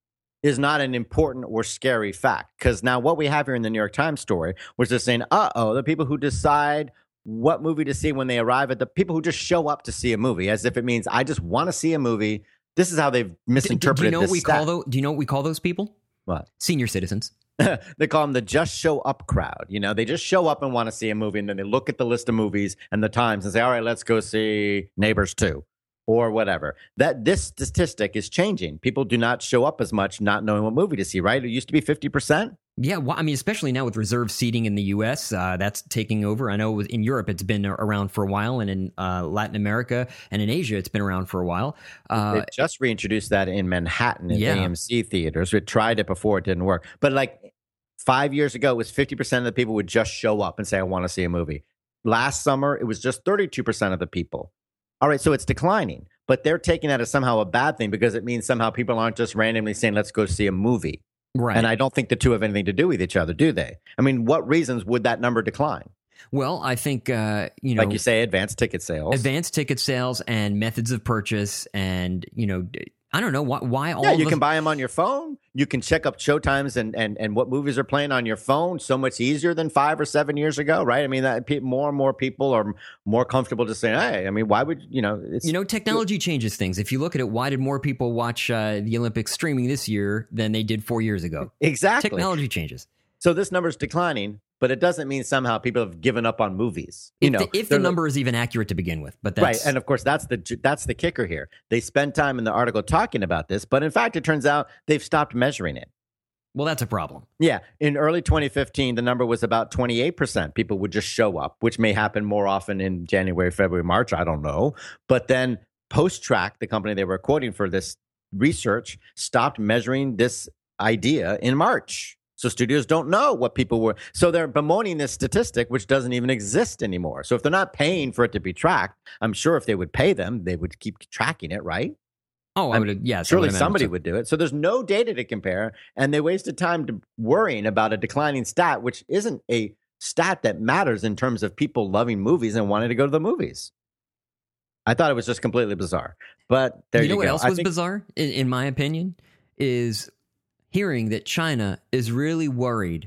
Speaker 2: is not an important or scary fact. Because now what we have here in the New York Times story was just saying, uh-oh, the people who decide what movie to see when they arrive at the people who just show up to see a movie, as if it means I just want to see a movie. This is how they've misinterpreted
Speaker 1: do, do you know
Speaker 2: this
Speaker 1: what we
Speaker 2: stat.
Speaker 1: call those, Do you know what we call those people?
Speaker 2: What?
Speaker 1: Senior citizens.
Speaker 2: They call them the just show up crowd. You know, they just show up and want to see a movie, and then they look at the list of movies and the times and say, all right, let's go see Neighbors two or whatever. That this statistic is changing. People do not show up as much not knowing what movie to see, right? It used to be fifty percent.
Speaker 1: Yeah, well, I mean, especially now with reserved seating in the U S, uh, that's taking over. I know in Europe it's been around for a while, and in uh, Latin America and in Asia it's been around for a while. Uh,
Speaker 2: they just reintroduced that in Manhattan in
Speaker 1: yeah.
Speaker 2: A M C theaters. We tried it before, it didn't work. But like five years ago, it was fifty percent of the people would just show up and say, I want to see a movie. Last summer, it was just thirty-two percent of the people. All right, so it's declining, but they're taking that as somehow a bad thing because it means somehow people aren't just randomly saying, let's go see a movie.
Speaker 1: Right.
Speaker 2: And I don't think the two have anything to do with each other, do they? I mean, what reasons would that number decline?
Speaker 1: Well, I think, uh, you know.
Speaker 2: Like you say, advanced ticket sales.
Speaker 1: Advanced ticket sales and methods of purchase and, you know, I don't know why, why all
Speaker 2: Yeah, you
Speaker 1: of
Speaker 2: can buy them on your phone. You can check up showtimes and, and, and what movies are playing on your phone so much easier than five or seven years ago, right? I mean, that pe- more and more people are more comfortable to say, hey, I mean, why would, you know, it's...
Speaker 1: You know, technology changes things. If you look at it, why did more people watch uh, the Olympics streaming this year than they did four years ago?
Speaker 2: Exactly.
Speaker 1: Technology changes.
Speaker 2: So this number is declining, but it doesn't mean somehow people have given up on movies. You
Speaker 1: if
Speaker 2: know,
Speaker 1: the, if the number is even accurate to begin with, but that's
Speaker 2: right. And of course, that's the that's the kicker here. They spend time in the article talking about this, but in fact, it turns out they've stopped measuring it.
Speaker 1: Well, that's a problem.
Speaker 2: Yeah. In early twenty fifteen, the number was about twenty-eight percent. People would just show up, which may happen more often in January, February, March. I don't know. But then PostTrack, the company they were quoting for this research, stopped measuring this idea in March. So studios don't know what people were. So they're bemoaning this statistic, which doesn't even exist anymore. So if they're not paying for it to be tracked, I'm sure if they would pay them, they would keep tracking it, right?
Speaker 1: Oh, I would. Yes,
Speaker 2: surely
Speaker 1: I would
Speaker 2: somebody
Speaker 1: so.
Speaker 2: would do it. So there's no data to compare, and they wasted time to worrying about a declining stat, which isn't a stat that matters in terms of people loving movies and wanting to go to the movies. I thought it was just completely bizarre. But there you,
Speaker 1: you know
Speaker 2: go.
Speaker 1: what else
Speaker 2: I
Speaker 1: was
Speaker 2: think-
Speaker 1: bizarre, in, in my opinion, is hearing that China is really worried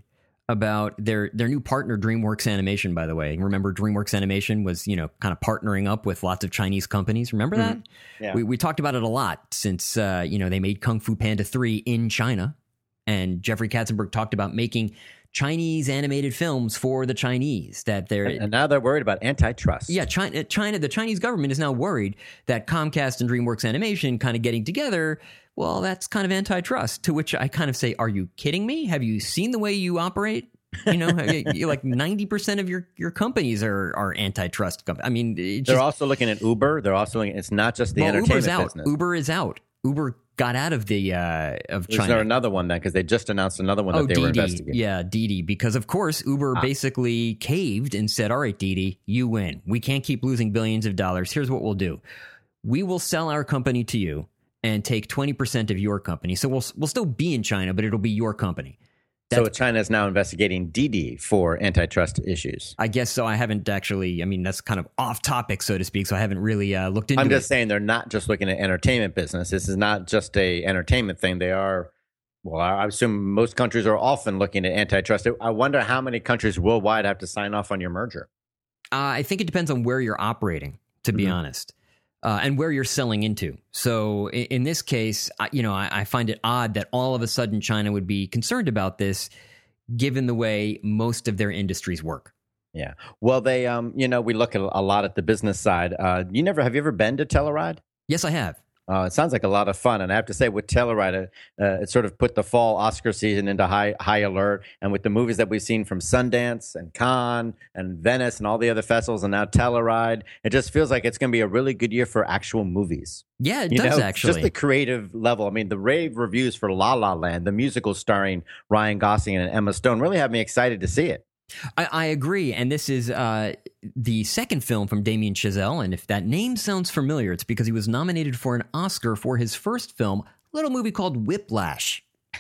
Speaker 1: about their their new partner, DreamWorks Animation, by the way. Remember, DreamWorks Animation was, you know, kind of partnering up with lots of Chinese companies. Remember that?
Speaker 2: Mm-hmm. Yeah.
Speaker 1: We, we talked about it a lot since, uh, you know, they made Kung Fu Panda three in China. And Jeffrey Katzenberg talked about making Chinese animated films for the Chinese. That they're
Speaker 2: And now they're worried about antitrust.
Speaker 1: Yeah, China, China, the Chinese government is now worried that Comcast and DreamWorks Animation kind of getting together, well, that's kind of antitrust. To which I kind of say, are you kidding me? Have you seen the way you operate? You know, you're like ninety percent of your, your companies are, are antitrust. I mean, it just,
Speaker 2: they're also looking at Uber. They're also looking, it's not just the
Speaker 1: well,
Speaker 2: entertainment
Speaker 1: Uber's out.
Speaker 2: business.
Speaker 1: Uber is out. Uber got out of the uh, of China.
Speaker 2: Is there another one then? Because they just announced another one that
Speaker 1: oh,
Speaker 2: they were
Speaker 1: Didi.
Speaker 2: investigating.
Speaker 1: Yeah, Didi. Because of course Uber
Speaker 2: Ah.
Speaker 1: basically caved and said, "All right, Didi, you win. We can't keep losing billions of dollars. Here's what we'll do: we will sell our company to you and take twenty percent of your company. So we'll we'll still be in China, but it'll be your company."
Speaker 2: So China is now investigating Didi for antitrust issues.
Speaker 1: I guess so. I haven't actually. I mean, that's kind of off topic, so to speak. So I haven't really uh, looked into.
Speaker 2: I'm just
Speaker 1: it.
Speaker 2: saying they're not just looking at entertainment business. This is not just a entertainment thing. They are, well, I assume most countries are often looking at antitrust. I wonder how many countries worldwide have to sign off on your merger.
Speaker 1: Uh, I think it depends on where you're operating, to be
Speaker 2: Mhm.
Speaker 1: honest, uh, and where you're selling into. So in, in this case, I, you know, I, I find it odd that all of a sudden China would be concerned about this, given the way most of their industries work.
Speaker 2: Yeah. Well, they, um, you know, we look at a lot at the business side. Uh, you never have you ever been to Telluride?
Speaker 1: Yes, I have.
Speaker 2: Uh, it sounds like a lot of fun, and I have to say, with Telluride, uh, uh, it sort of put the fall Oscar season into high high alert. And with the movies that we've seen from Sundance and Cannes and Venice and all the other festivals, and now Telluride, it just feels like it's going to be a really good year for actual movies.
Speaker 1: Yeah, it
Speaker 2: You
Speaker 1: does
Speaker 2: know,
Speaker 1: actually.
Speaker 2: just the creative level. I mean, the rave reviews for La La Land, the musical starring Ryan Gosling and Emma Stone, really have me excited to see it.
Speaker 1: I, I agree. And this is uh, the second film from Damien Chazelle. And if that name sounds familiar, it's because he was nominated for an Oscar for his first film, a little movie called Whiplash.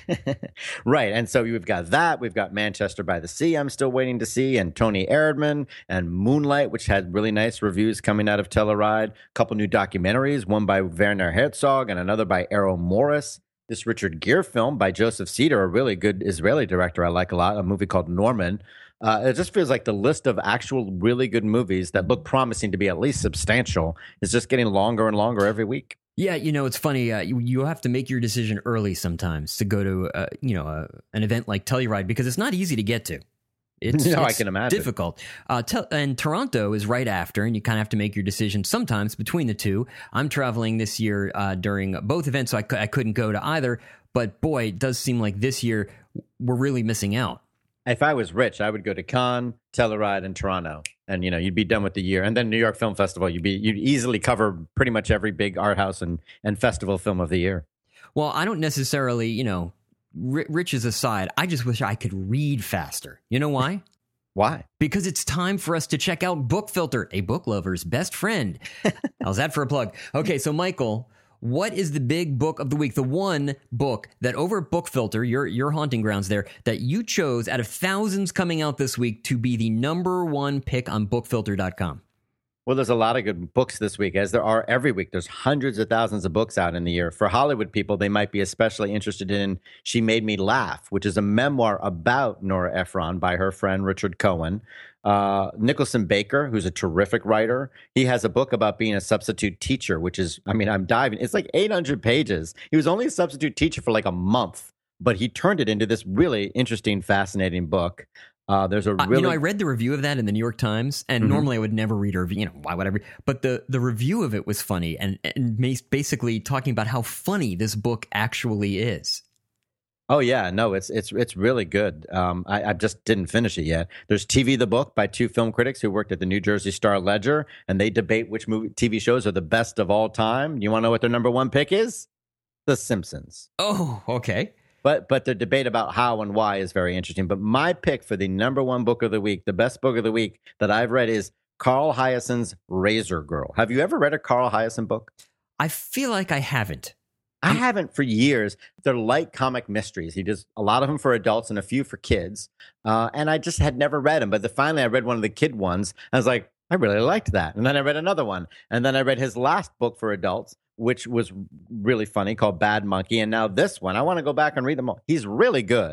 Speaker 2: Right. And so we've got that. We've got Manchester by the Sea, I'm still waiting to see, and Tony Erdmann, and Moonlight, which had really nice reviews coming out of Telluride. A couple new documentaries, one by Werner Herzog and another by Errol Morris. This Richard Gere film by Joseph Cedar, a really good Israeli director I like a lot, a movie called Norman. Uh, it just feels like the list of actual really good movies that look promising to be at least substantial is just getting longer and longer every week.
Speaker 1: Yeah, you know, it's funny. Uh, you, you have to make your decision early sometimes to go to, uh, you know, uh, an event like Telluride because it's not easy to get to. It's,
Speaker 2: No, I
Speaker 1: it's
Speaker 2: can imagine.
Speaker 1: difficult. Uh, tel- and Toronto is right after, and you kind of have to make your decision sometimes between the two. I'm traveling this year uh, during both events, so I, c- I couldn't go to either. But boy, it does seem like this year we're really missing out.
Speaker 2: If I was rich, I would go to Cannes, Telluride, and Toronto, and you know you'd be done with the year. And then New York Film Festival, you'd be you'd easily cover pretty much every big art house and and festival film of the year.
Speaker 1: Well, I don't necessarily, you know, ri- riches aside, I just wish I could read faster. You know why?
Speaker 2: Why?
Speaker 1: Because it's time for us to check out Book Filter, a book lover's best friend. How's that for a plug? Okay, so Michael, what is the big book of the week? The one book that over at Book Filter, your your haunting grounds there, that you chose out of thousands coming out this week to be the number one pick on book filter dot com.
Speaker 2: Well, there's a lot of good books this week, as there are every week. There's hundreds of thousands of books out in the year. For Hollywood people, they might be especially interested in She Made Me Laugh, which is a memoir about Nora Ephron by her friend Richard Cohen. Uh, Nicholson Baker, who's a terrific writer, he has a book about being a substitute teacher, which is, I mean, I'm diving. It's like eight hundred pages. He was only a substitute teacher for like a month, but he turned it into this really interesting, fascinating book. Uh, there's a really,
Speaker 1: uh, you know, I read the review of that in the New York Times, and
Speaker 2: Mhm.
Speaker 1: normally I would never read a review. You know, why would I read? But the the review of it was funny, and and basically talking about how funny this book actually is.
Speaker 2: Oh yeah, no, it's it's it's really good. Um, I, I just didn't finish it yet. There's T V the Book by two film critics who worked at the New Jersey Star Ledger, and they debate which movie T V shows are the best of all time. You want to know what their number one pick is? The Simpsons.
Speaker 1: Oh, okay.
Speaker 2: But but the debate about how and why is very interesting. But my pick for the number one book of the week, the best book of the week that I've read, is Carl Hyacин's Razor Girl. Have you ever read a Carl Hyacin book?
Speaker 1: I feel like I haven't.
Speaker 2: I haven't for years. They're light comic mysteries. He does a lot of them for adults and a few for kids. Uh, and I just had never read them. But the, finally, I read one of the kid ones. I was like, I really liked that. And then I read another one. And then I read his last book for adults, which was really funny, called Bad Monkey. And now this one, I want to go back and read them all. He's really good.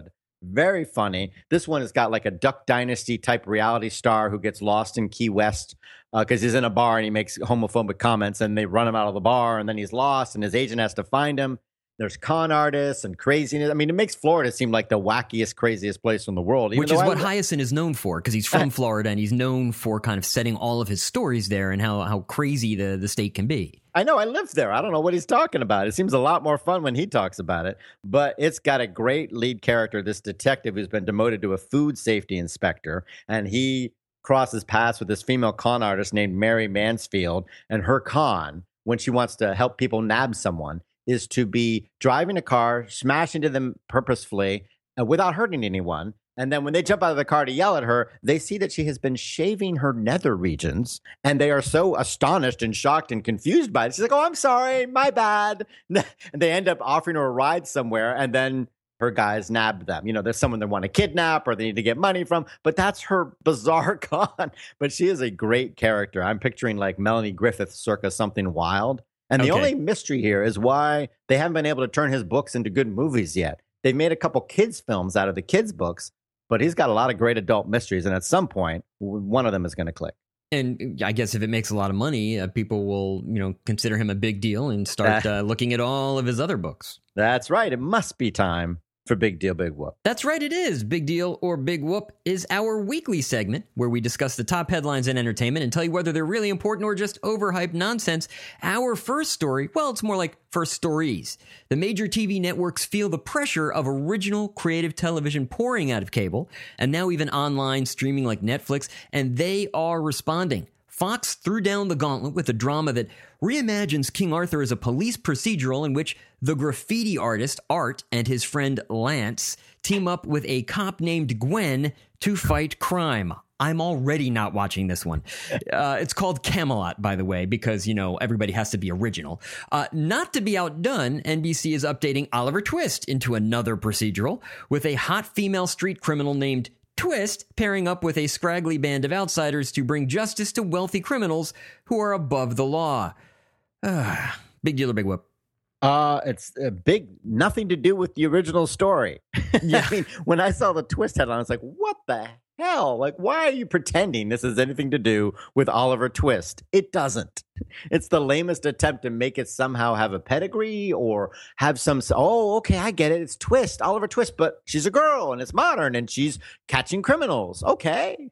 Speaker 2: Very funny. This one has got like a Duck Dynasty type reality star who gets lost in Key West because uh, he's in a bar and he makes homophobic comments and they run him out of the bar and then he's lost and his agent has to find him. There's con artists and craziness. I mean, it makes Florida seem like the wackiest, craziest place in the world.
Speaker 1: Which is what I, Hyacinth is known for, because he's from Florida and he's known for kind of setting all of his stories there and how, how crazy the, the state can be.
Speaker 2: I know. I lived there. I don't know what he's talking about. It seems a lot more fun when he talks about it. But it's got a great lead character, this detective who's been demoted to a food safety inspector. And he crosses paths with this female con artist named Mary Mansfield. And her con, when she wants to help people nab someone, is to be driving a car, smash into them purposefully uh, without hurting anyone. And then when they jump out of the car to yell at her, they see that she has been shaving her nether regions. And they are so astonished and shocked and confused by it. She's like, oh, I'm sorry, my bad. And they end up offering her a ride somewhere. And then her guys nab them. You know, there's someone they want to kidnap or they need to get money from. But that's her bizarre con. But she is a great character. I'm picturing like Melanie Griffith circa Something Wild. And the okay. only mystery here is why they haven't been able to turn his books into good movies yet. They've made a couple kids' films out of the kids' books, but he's got a lot of great adult mysteries. And at some point, one of them is going to click.
Speaker 1: And I guess if it makes a lot of money, uh, people will, you know, consider him a big deal and start uh, looking at all of his other books.
Speaker 2: That's right. It must be time for Big Deal, Big Whoop.
Speaker 1: That's right, it is. Big Deal or Big Whoop is our weekly segment where we discuss the top headlines in entertainment and tell you whether they're really important or just overhyped nonsense. Our first story, well, it's more like first stories. The major T V networks feel the pressure of original creative television pouring out of cable, and now even online streaming like Netflix, and they are responding. Fox threw down the gauntlet with a drama that reimagines King Arthur as a police procedural in which the graffiti artist Art and his friend Lance team up with a cop named Gwen to fight crime. I'm already not watching this one. Uh, it's called Camelot, by the way, because, you know, everybody has to be original. Uh, not to be outdone, N B C is updating Oliver Twist into another procedural with a hot female street criminal named Twist pairing up with a scraggly band of outsiders to bring justice to wealthy criminals who are above the law. Uh, big deal or big whoop?
Speaker 2: Uh, it's a big, nothing to do with the original story. Yeah. I mean, when I saw the Twist headline, I was like, what the hell? Like, why are you pretending this has anything to do with Oliver Twist? It doesn't. It's the lamest attempt to make it somehow have a pedigree or have some, oh, okay, I get it. It's Twist, Oliver Twist, but she's a girl and it's modern and she's catching criminals. Okay.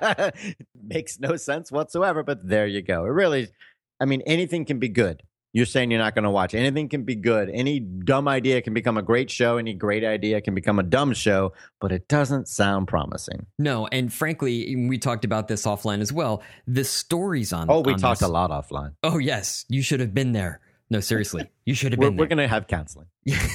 Speaker 2: Makes no sense whatsoever, but there you go. It really, I mean, anything can be good. You're saying you're not going to watch. Anything can be good. Any dumb idea can become a great show. Any great idea can become a dumb show, but it doesn't sound promising.
Speaker 1: No, and frankly, we talked about this offline as well. The stories on
Speaker 2: Oh, we
Speaker 1: on
Speaker 2: talked
Speaker 1: this,
Speaker 2: a lot offline.
Speaker 1: Oh, yes. You should have been there. No, seriously. You should have been
Speaker 2: we're,
Speaker 1: there.
Speaker 2: We're going to have counseling.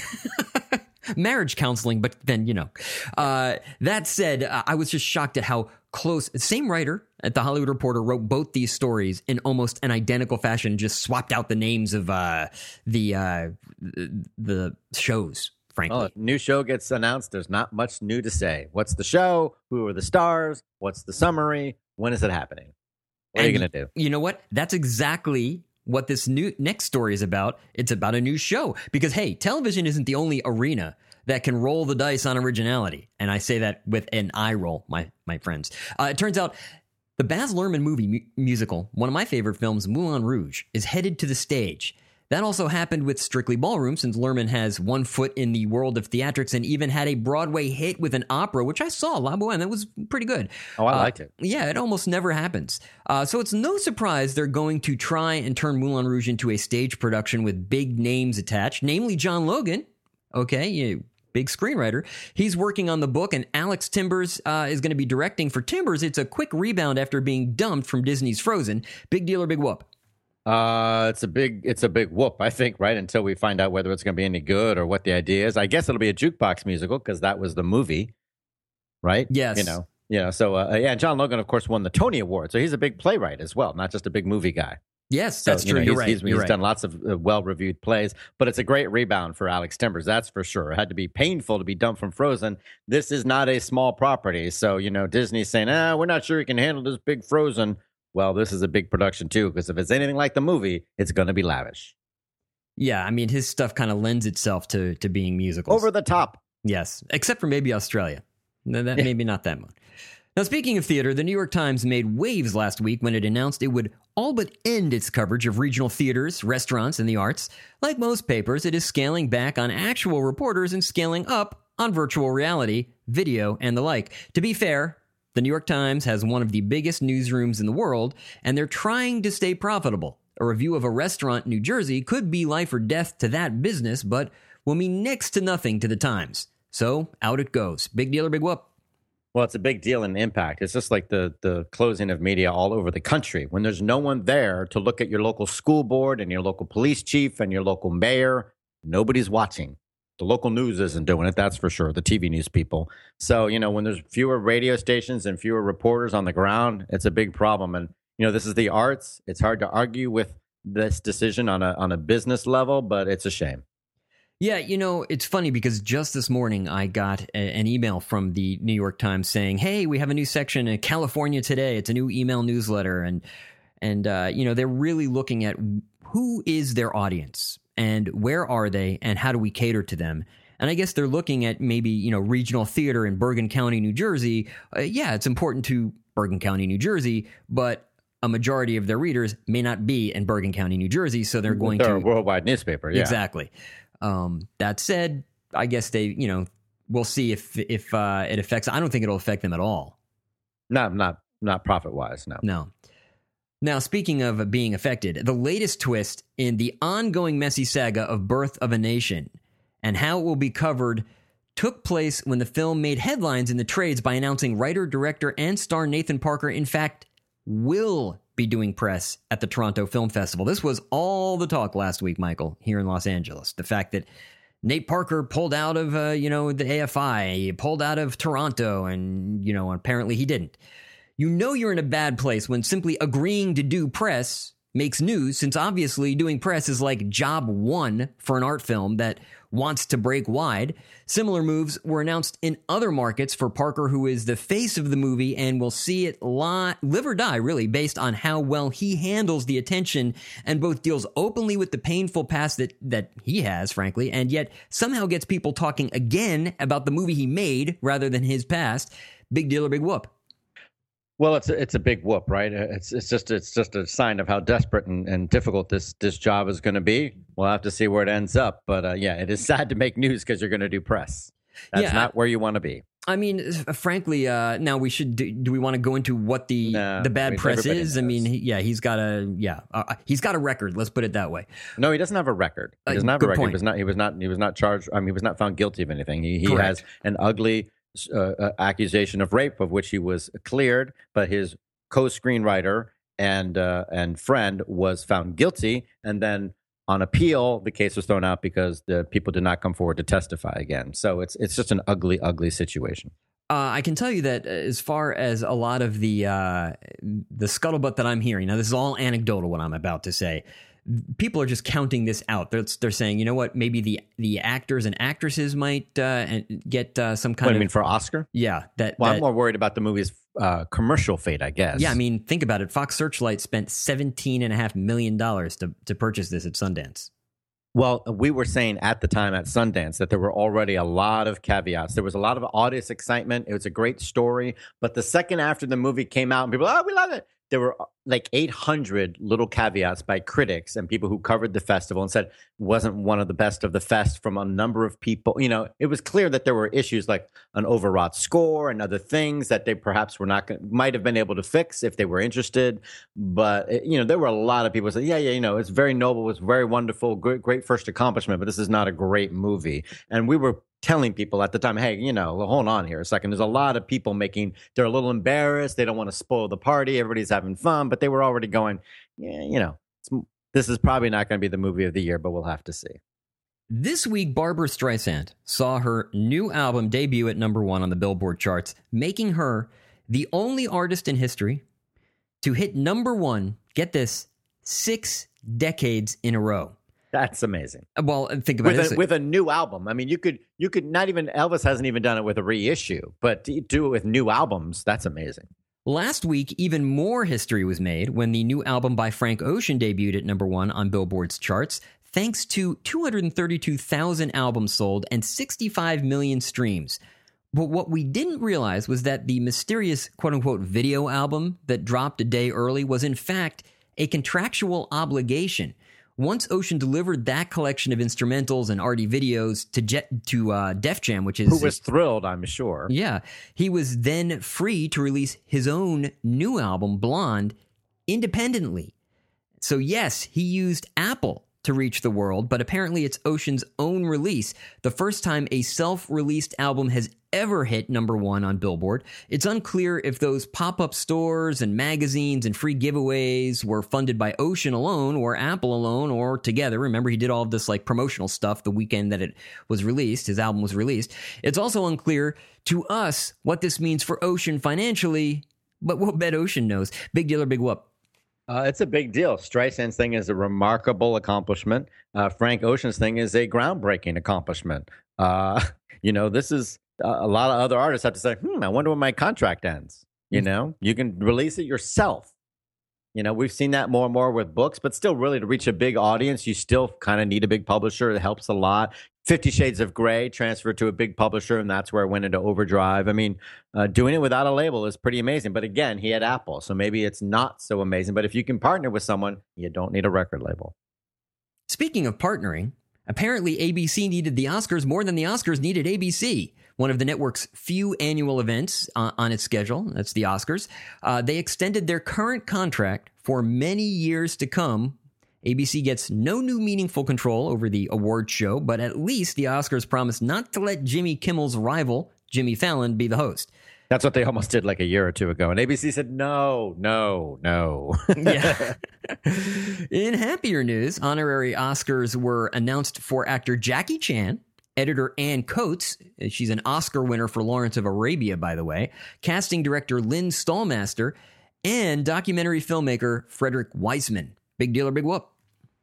Speaker 1: Marriage counseling, but then, you know. Uh, that said, uh, I was just shocked at how close. Same writer at The Hollywood Reporter wrote both these stories in almost an identical fashion, just swapped out the names of uh, the uh, the shows, frankly.
Speaker 2: Oh, new show gets announced. There's not much new to say. What's the show? Who are the stars? What's the summary? When is it happening? What and are you going to do?
Speaker 1: You know what? That's exactly what this new next story is about. It's about a new show because, hey, television isn't the only arena that can roll the dice on originality. And I say that with an eye roll, my, my friends. Uh, it turns out the Baz Luhrmann movie mu- musical, one of my favorite films, Moulin Rouge, is headed to the stage. That also happened with Strictly Ballroom, since Luhrmann has one foot in the world of theatrics and even had a Broadway hit with an opera, which I saw, La Boheme. That was pretty good.
Speaker 2: Oh, I
Speaker 1: uh,
Speaker 2: liked it.
Speaker 1: Yeah, it almost never happens. Uh, so it's no surprise they're going to try and turn Moulin Rouge into a stage production with big names attached, namely John Logan. Okay, you big screenwriter. He's working on the book, and Alex Timbers uh, is going to be directing. For Timbers, it's a quick rebound after being dumped from Disney's Frozen. Big deal or big whoop?
Speaker 2: Uh, it's a big, it's a big whoop, I think, right? Until we find out whether it's going to be any good or what the idea is. I guess it'll be a jukebox musical because that was the movie, right?
Speaker 1: Yes.
Speaker 2: You know, yeah. So, uh, yeah, John Logan, of course, won the Tony Award. So he's a big playwright as well, not just a big movie guy.
Speaker 1: Yes,
Speaker 2: so,
Speaker 1: that's
Speaker 2: you
Speaker 1: true.
Speaker 2: know,
Speaker 1: You're
Speaker 2: he's,
Speaker 1: right.
Speaker 2: He's,
Speaker 1: You're
Speaker 2: he's
Speaker 1: right.
Speaker 2: done lots of uh, well-reviewed plays, but it's a great rebound for Alex Timbers. That's for sure. It had to be painful to be dumped from Frozen. This is not a small property. So, you know, Disney's saying, ah, we're not sure we can handle this big Frozen. Well, this is a big production, too, because if it's anything like the movie, it's going to be lavish.
Speaker 1: Yeah, I mean, his stuff kind of lends itself to to being musicals.
Speaker 2: Over the top.
Speaker 1: Yes, except for maybe Australia. No, that maybe not that much. Now, speaking of theater, the New York Times made waves last week when it announced it would all but end its coverage of regional theaters, restaurants, and the arts. Like most papers, it is scaling back on actual reporters and scaling up on virtual reality, video, and the like. To be fair, the New York Times has one of the biggest newsrooms in the world, and they're trying to stay profitable. A review of a restaurant in New Jersey could be life or death to that business, but will mean next to nothing to the Times. So, out it goes. Big deal or big whoop?
Speaker 2: Well, it's a big deal in impact. It's just like the the closing of media all over the country. When there's no one there to look at your local school board and your local police chief and your local mayor, nobody's watching. The local news isn't doing it, that's for sure, the T V news people. So, you know, when there's fewer radio stations and fewer reporters on the ground, it's a big problem. And, you know, this is the arts. It's hard to argue with this decision on a on a business level, but it's a shame.
Speaker 1: Yeah, you know, it's funny because just this morning I got a, an email from the New York Times saying, hey, we have a new section in California Today. It's a new email newsletter. And, and uh, you know, they're really looking at who is their audience and where are they and how do we cater to them? And I guess they're looking at maybe, you know, regional theater in Bergen County, New Jersey. Uh, yeah, it's important to Bergen County, New Jersey, but a majority of their readers may not be in Bergen County, New Jersey. So they're going
Speaker 2: they're
Speaker 1: to...
Speaker 2: a worldwide newspaper, yeah.
Speaker 1: Exactly. Um, that said, I guess they, you know, we'll see if if uh, it affects. I don't think it'll affect them at all.
Speaker 2: Not not not profit wise. No.
Speaker 1: No. Now, speaking of being affected, the latest twist in the ongoing messy saga of Birth of a Nation and how it will be covered took place when the film made headlines in the trades by announcing writer, director, and star Nathan Parker, in fact, will be doing press at the Toronto Film Festival. This was all the talk last week, Michael, here in Los Angeles. The fact that Nate Parker pulled out of, uh, you know, the A F I, he pulled out of Toronto, and, you know, apparently he didn't. You know you're in a bad place when simply agreeing to do press makes news, since obviously doing press is like job one for an art film that wants to break wide. Similar moves were announced in other markets for Parker, who is the face of the movie and will see it li- live or die, really, based on how well he handles the attention and both deals openly with the painful past that, that he has, frankly, and yet somehow gets people talking again about the movie he made rather than his past. Big deal or big whoop?
Speaker 2: Well, it's a, it's a big whoop, right? It's it's just it's just a sign of how desperate and, and difficult this this job is going to be. We'll have to see where it ends up, but uh, yeah, it is sad to make news because you're going to do press. That's yeah, not where you want to be.
Speaker 1: I mean, frankly, uh, now we should. Do, do we want to go into what the
Speaker 2: no,
Speaker 1: the bad
Speaker 2: I mean,
Speaker 1: press is?
Speaker 2: knows.
Speaker 1: I mean, he, yeah, he's got a yeah, uh, he's got a record. Let's put it that way.
Speaker 2: No, he doesn't have a record. He doesn't
Speaker 1: uh,
Speaker 2: have a record.
Speaker 1: Point.
Speaker 2: He was not. He was not. He was not charged. I mean, he was not found guilty of anything. He, he
Speaker 1: Correct.
Speaker 2: has an ugly uh, uh, accusation of rape, of which he was cleared, but his co-screenwriter and uh, and friend was found guilty, and then on appeal, the case was thrown out because the people did not come forward to testify again. So it's it's just an ugly, ugly situation.
Speaker 1: Uh, I can tell you that as far as a lot of the uh, the scuttlebutt that I'm hearing, now this is all anecdotal what I'm about to say, people are just counting this out. They're, they're saying, you know what, maybe the the actors and actresses might uh, get uh, some kind
Speaker 2: what,
Speaker 1: of...
Speaker 2: I mean, for Oscar?
Speaker 1: Yeah. That,
Speaker 2: well,
Speaker 1: that,
Speaker 2: I'm more worried about the movie's uh, commercial fate, I guess.
Speaker 1: Yeah, I mean, think about it. Fox Searchlight spent seventeen point five million dollars to, to purchase this at Sundance.
Speaker 2: Well, we were saying at the time at Sundance that there were already a lot of caveats. There was a lot of audience excitement. It was a great story. But the second after the movie came out and people, oh, we love it, there were like eight hundred little caveats by critics and people who covered the festival and said it wasn't one of the best of the fest from a number of people. You know, it was clear that there were issues like an overwrought score and other things that they perhaps were not going might have been able to fix if they were interested. But, you know, there were a lot of people who said, yeah, yeah, you know, it's very noble, it's very wonderful, great, great first accomplishment, but this is not a great movie. And we were telling people at the time, hey, you know, hold on here a second. There's a lot of people making, they're a little embarrassed. They don't want to spoil the party. Everybody's having fun, but they were already going, yeah, you know, this is probably not going to be the movie of the year, but we'll have to see.
Speaker 1: This week, Barbra Streisand saw her new album debut at number one on the Billboard charts, making her the only artist in history to hit number one, get this, six decades in a row.
Speaker 2: That's amazing.
Speaker 1: Well, think about
Speaker 2: with
Speaker 1: it.
Speaker 2: A, with a new album. I mean, you could, you could not even, Elvis hasn't even done it with a reissue, but to do it with new albums, that's amazing.
Speaker 1: Last week, even more history was made when the new album by Frank Ocean debuted at number one on Billboard's charts. thanks to two hundred thirty-two thousand albums sold and sixty-five million streams. But what we didn't realize was that the mysterious quote-unquote video album that dropped a day early was in fact a contractual obligation. Once Ocean delivered that collection of instrumentals and arty videos to Jet, to uh, Def Jam, which is...
Speaker 2: Who was thrilled, I'm sure.
Speaker 1: Yeah. He was then free to release his own new album, Blonde, independently. So yes, he used Apple to reach the world, but apparently it's Ocean's own release, the first time a self-released album has ever hit number one on Billboard. It's unclear if those pop-up stores and magazines and free giveaways were funded by Ocean alone or Apple alone or together. Remember, he did all of this like promotional stuff the weekend that it was released, his album was released. It's also unclear to us what this means for Ocean financially, but we'll bet Ocean knows. Big deal or big whoop?
Speaker 2: Uh, it's a big deal. Streisand's thing is a remarkable accomplishment. Uh, Frank Ocean's thing is a groundbreaking accomplishment. Uh, you know, this is uh, a lot of other artists have to say, hmm, I wonder when my contract ends. You mm-hmm. know, you can release it yourself. You know, we've seen that more and more with books, but still really to reach a big audience, you still kind of need a big publisher. It helps a lot. Fifty Shades of Grey transferred to a big publisher, and that's where it went into overdrive. I mean, uh, doing it without a label is pretty amazing. But again, he had Apple, so maybe it's not so amazing. But if you can partner with someone, you don't need a record label.
Speaker 1: Speaking of partnering, apparently A B C needed the Oscars more than the Oscars needed A B C. One of the network's few annual events uh, on its schedule, that's the Oscars. Uh, they extended their current contract for many years to come. A B C gets no new meaningful control over the award show, but at least the Oscars promised not to let Jimmy Kimmel's rival, Jimmy Fallon, be the host.
Speaker 2: That's what they almost did like a year or two ago. And A B C said, no, no, no.
Speaker 1: Yeah. In happier news, honorary Oscars were announced for actor Jackie Chan, editor Ann Coates, she's an Oscar winner for Lawrence of Arabia, by the way, casting director Lynn Stallmaster, and documentary filmmaker Frederick Wiseman. Big deal or big whoop?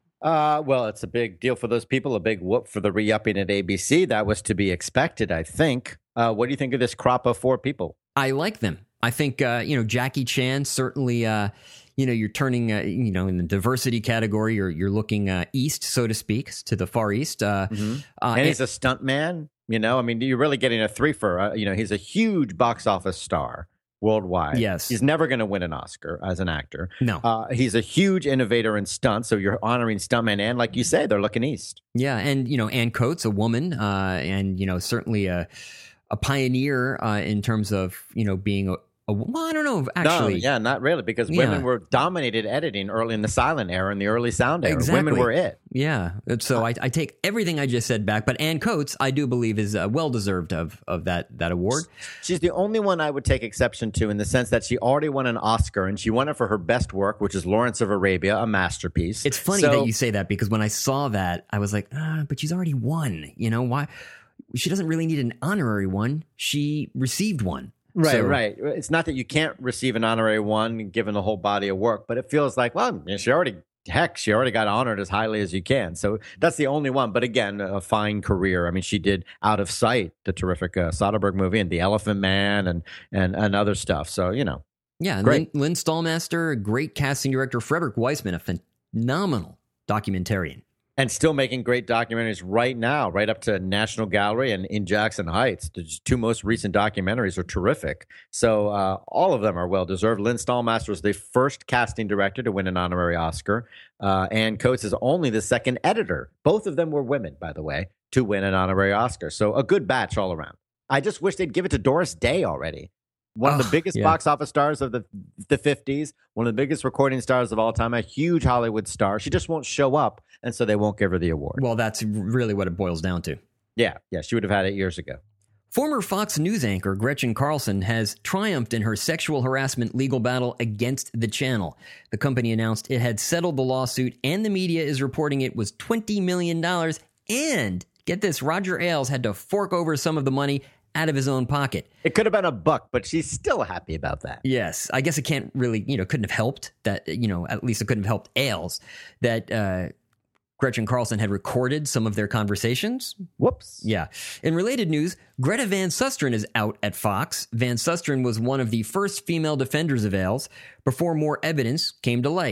Speaker 2: Uh, well, it's a big deal for those people, a big whoop for the re-upping at A B C. That was to be expected, I think. Uh, what do you think of this crop of four people?
Speaker 1: I like them. I think, uh, you know, Jackie Chan, certainly, uh, you know, you're turning, uh, you know, in the diversity category, you're, you're looking uh, east, so to speak, to the Far East. Uh,
Speaker 2: mm-hmm. uh, and he's and- a stunt man, you know, I mean, you're really getting a three-fer. Uh, you know, he's a huge box office star worldwide.
Speaker 1: Yes.
Speaker 2: He's never going to win an Oscar as an actor.
Speaker 1: No.
Speaker 2: Uh, he's a huge innovator in stunts, so you're honoring stuntmen, and like you say, they're looking east.
Speaker 1: Yeah, and, you know, Ann Coates, a woman, uh, and, you know, certainly a, a pioneer uh, in terms of, you know, being a, a well, I don't know, actually.
Speaker 2: No, yeah, not really, because
Speaker 1: yeah.
Speaker 2: women were dominated editing early in the silent era and the early sound era.
Speaker 1: Exactly.
Speaker 2: Women were it.
Speaker 1: Yeah, so I, I take everything I just said back, but Ann Coates, I do believe, is uh, well-deserved of, of that, that award.
Speaker 2: She's the only one I would take exception to in the sense that she already won an Oscar, and she won it for her best work, which is Lawrence of Arabia, a masterpiece.
Speaker 1: It's funny so, that you say that, because when I saw that, I was like, ah, but she's already won. You know, why? She doesn't really need an honorary one. She received one.
Speaker 2: Right,
Speaker 1: so,
Speaker 2: right. It's not that you can't receive an honorary one given the whole body of work, but it feels like, well, she already, heck, she already got honored as highly as you can. So that's the only one. But again, a fine career. I mean, she did Out of Sight, the terrific uh, Soderbergh movie, and The Elephant Man, and and and other stuff. So, you know.
Speaker 1: Yeah,
Speaker 2: great.
Speaker 1: Lynn, Lynn Stallmaster, a great casting director. Frederick Wiseman, a phenomenal documentarian.
Speaker 2: And still making great documentaries right now, right up to National Gallery and In Jackson Heights. The two most recent documentaries are terrific. So uh, all of them are well-deserved. Lynn Stallmaster was the first casting director to win an honorary Oscar. Uh, Ann Coates is only the second editor. Both of them were women, by the way, to win an honorary Oscar. So a good batch all around. I just wish they'd give it to Doris Day already. One of the biggest
Speaker 1: yeah.
Speaker 2: box office stars of the the fifties, one of the biggest recording stars of all time, a huge Hollywood star. She just won't show up, and so they won't give her the award.
Speaker 1: Well, that's really what it boils down to.
Speaker 2: Yeah, yeah, she would have had it years ago.
Speaker 1: Former Fox News anchor Gretchen Carlson has triumphed in her sexual harassment legal battle against the channel. The company announced it had settled the lawsuit, and the media is reporting it was twenty million dollars. And, get this, Roger Ailes had to fork over some of the money out of his own pocket.
Speaker 2: It could have been a buck, but she's still happy about that.
Speaker 1: Yes. I guess it can't really, you know, couldn't have helped that, you know, at least it couldn't have helped Ailes that uh, Gretchen Carlson had recorded some of their conversations.
Speaker 2: Whoops.
Speaker 1: Yeah. In related news, Greta Van Susteren is out at Fox. Van Susteren was one of the first female defenders of Ailes before more evidence came to light.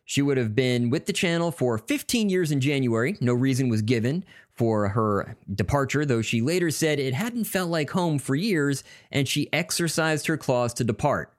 Speaker 1: She would have been with the channel for fifteen years in January. No reason was given for her departure, though she later said it hadn't felt like home for years, and she exercised her clause to depart.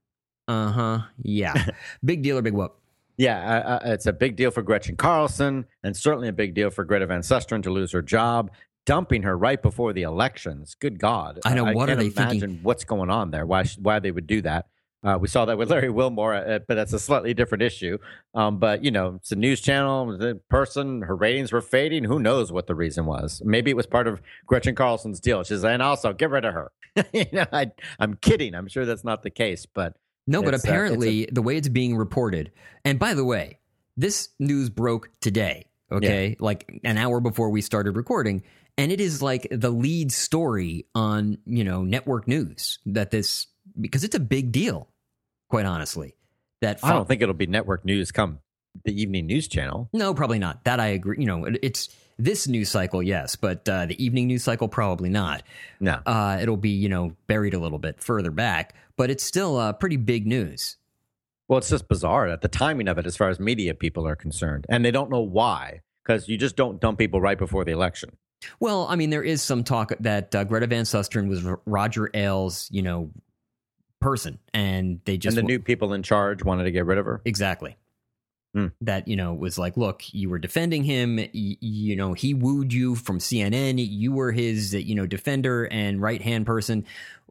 Speaker 1: Uh-huh, yeah. Big deal or big whoop?
Speaker 2: Yeah, uh, it's a big deal for Gretchen Carlson, and certainly a big deal for Greta Van Susteren to lose her job, dumping her right before the elections. Good God.
Speaker 1: I know, what
Speaker 2: I
Speaker 1: are they
Speaker 2: can't imagine
Speaker 1: thinking?
Speaker 2: What's going on there, why why they would do that. Uh, we saw that with Larry Wilmore, uh, but that's a slightly different issue. Um, but, you know, it's a news channel, the person, her ratings were fading. Who knows what the reason was? Maybe it was part of Gretchen Carlson's deal. She's saying, also, get rid of her. you know, I, I'm kidding. I'm sure that's not the case, but...
Speaker 1: No, but apparently
Speaker 2: uh, a-
Speaker 1: the way it's being reported, and by the way, this news broke today, okay, yeah. like an hour before we started recording, and it is like the lead story on, you know, network news that this, because it's a big deal, quite honestly. That
Speaker 2: I don't think it'll be network news come the evening news channel.
Speaker 1: No, probably not. That I agree. You know, it's this news cycle, yes, but uh, the evening news cycle, probably not.
Speaker 2: No.
Speaker 1: Uh, it'll be, you know, buried a little bit further back, but it's still uh, pretty big news.
Speaker 2: Well, it's just bizarre at the timing of it as far as media people are concerned. And they don't know why, because you just don't dump people right before the election.
Speaker 1: Well, I mean, there is some talk that uh, Greta Van Susteren was Roger Ailes', you know, person, and they just...
Speaker 2: And the new people in charge wanted to get rid of her?
Speaker 1: Exactly.
Speaker 2: Hmm.
Speaker 1: That, you know, was like, look, you were defending him, y- you know, he wooed you from C N N, you were his, you know, defender and right-hand person.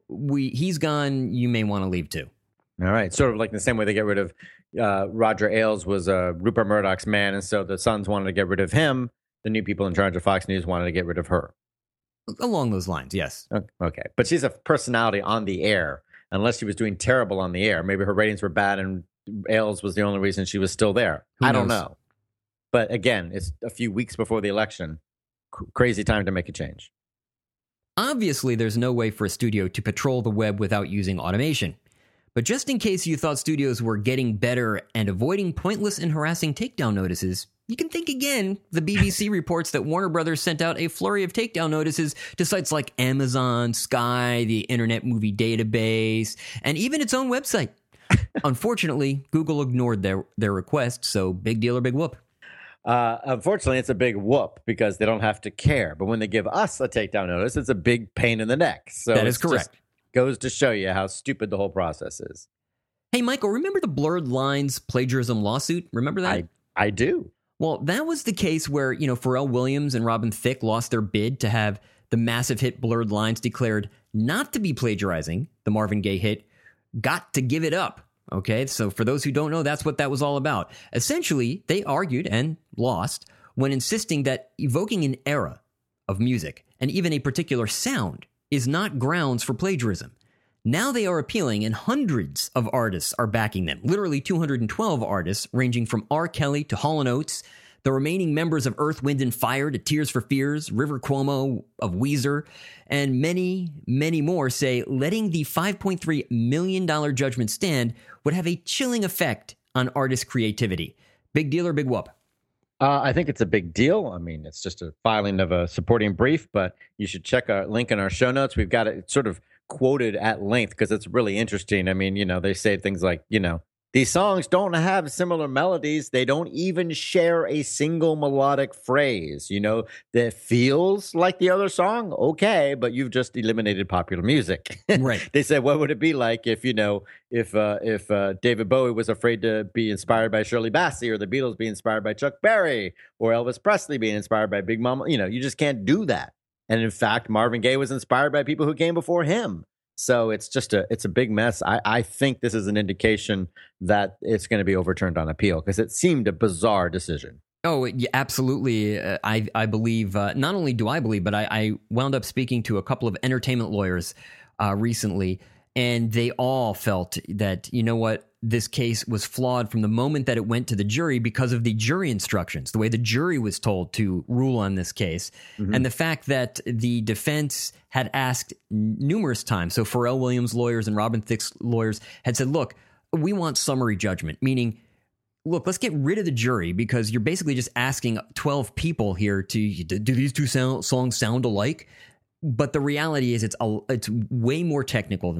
Speaker 1: We He's gone, you may want to leave too.
Speaker 2: All right. Sort of like the same way they get rid of uh, Roger Ailes was uh, Rupert Murdoch's man, and so the Sons wanted to get rid of him. The new people in charge of Fox News wanted to get rid of her.
Speaker 1: Along those lines, yes.
Speaker 2: Okay. But she's a personality on the air, unless she was doing terrible on the air. Maybe her ratings were bad and Ailes was the only reason she was still there.
Speaker 1: Who
Speaker 2: I don't
Speaker 1: knows?
Speaker 2: know. But again, it's a few weeks before the election. C- crazy time to make a change.
Speaker 1: Obviously, there's no way for a studio to patrol the web without using automation. But just in case you thought studios were getting better and avoiding pointless and harassing takedown notices, you can think again. The B B C reports that Warner Brothers sent out a flurry of takedown notices to sites like Amazon, Sky, the Internet Movie Database, and even its own website. Unfortunately, Google ignored their, their request, so big deal or big whoop.
Speaker 2: Uh, unfortunately, it's a big whoop because they don't have to care. But when they give us a takedown notice, it's a big pain in the neck. So
Speaker 1: That is
Speaker 2: it's
Speaker 1: correct.
Speaker 2: just goes to show you how stupid the whole process is.
Speaker 1: Hey, Michael, remember the Blurred Lines plagiarism lawsuit? Remember that?
Speaker 2: I, I do.
Speaker 1: Well, that was the case where, you know, Pharrell Williams and Robin Thicke lost their bid to have the massive hit Blurred Lines declared not to be plagiarizing the Marvin Gaye hit, Got to Give It Up. Okay, so for those who don't know, that's what that was all about. Essentially, they argued and lost when insisting that evoking an era of music and even a particular sound is not grounds for plagiarism. Now they are appealing, and hundreds of artists are backing them. Literally two hundred twelve artists, ranging from R. Kelly to Hall and Oates, the remaining members of Earth, Wind and Fire to Tears for Fears, River Cuomo of Weezer, and many, many more say letting the five point three million dollars judgment stand would have a chilling effect on artist creativity. Big deal or big whoop?
Speaker 2: Uh, I think it's a big deal. I mean, it's just a filing of a supporting brief, but you should check our link in our show notes. We've got it sort of quoted at length because it's really interesting. I mean, you know, they say things like, you know, these songs don't have similar melodies. They don't even share a single melodic phrase, you know, that feels like the other song. Okay, but you've just eliminated popular music.
Speaker 1: Right.
Speaker 2: They said, what would it be like if, you know, if uh, if uh, David Bowie was afraid to be inspired by Shirley Bassey, or the Beatles being inspired by Chuck Berry, or Elvis Presley being inspired by Big Mama? You know, you just can't do that. And in fact, Marvin Gaye was inspired by people who came before him. So it's just a it's a big mess. I, I think this is an indication that it's going to be overturned on appeal because it seemed a bizarre decision.
Speaker 1: Oh, yeah, absolutely. Uh, I I believe, uh, not only do I believe, but I, I wound up speaking to a couple of entertainment lawyers uh, recently, and they all felt that, you know what, this case was flawed from the moment that it went to the jury because of the jury instructions, the way the jury was told to rule on this case, mm-hmm. and the fact that the defense had asked numerous times. So Pharrell Williams' lawyers and Robin Thicke's lawyers had said, look, we want summary judgment, meaning, look, let's get rid of the jury because you're basically just asking twelve people here to, do these two sound, songs sound alike? But the reality is it's a, it's way more technical than that.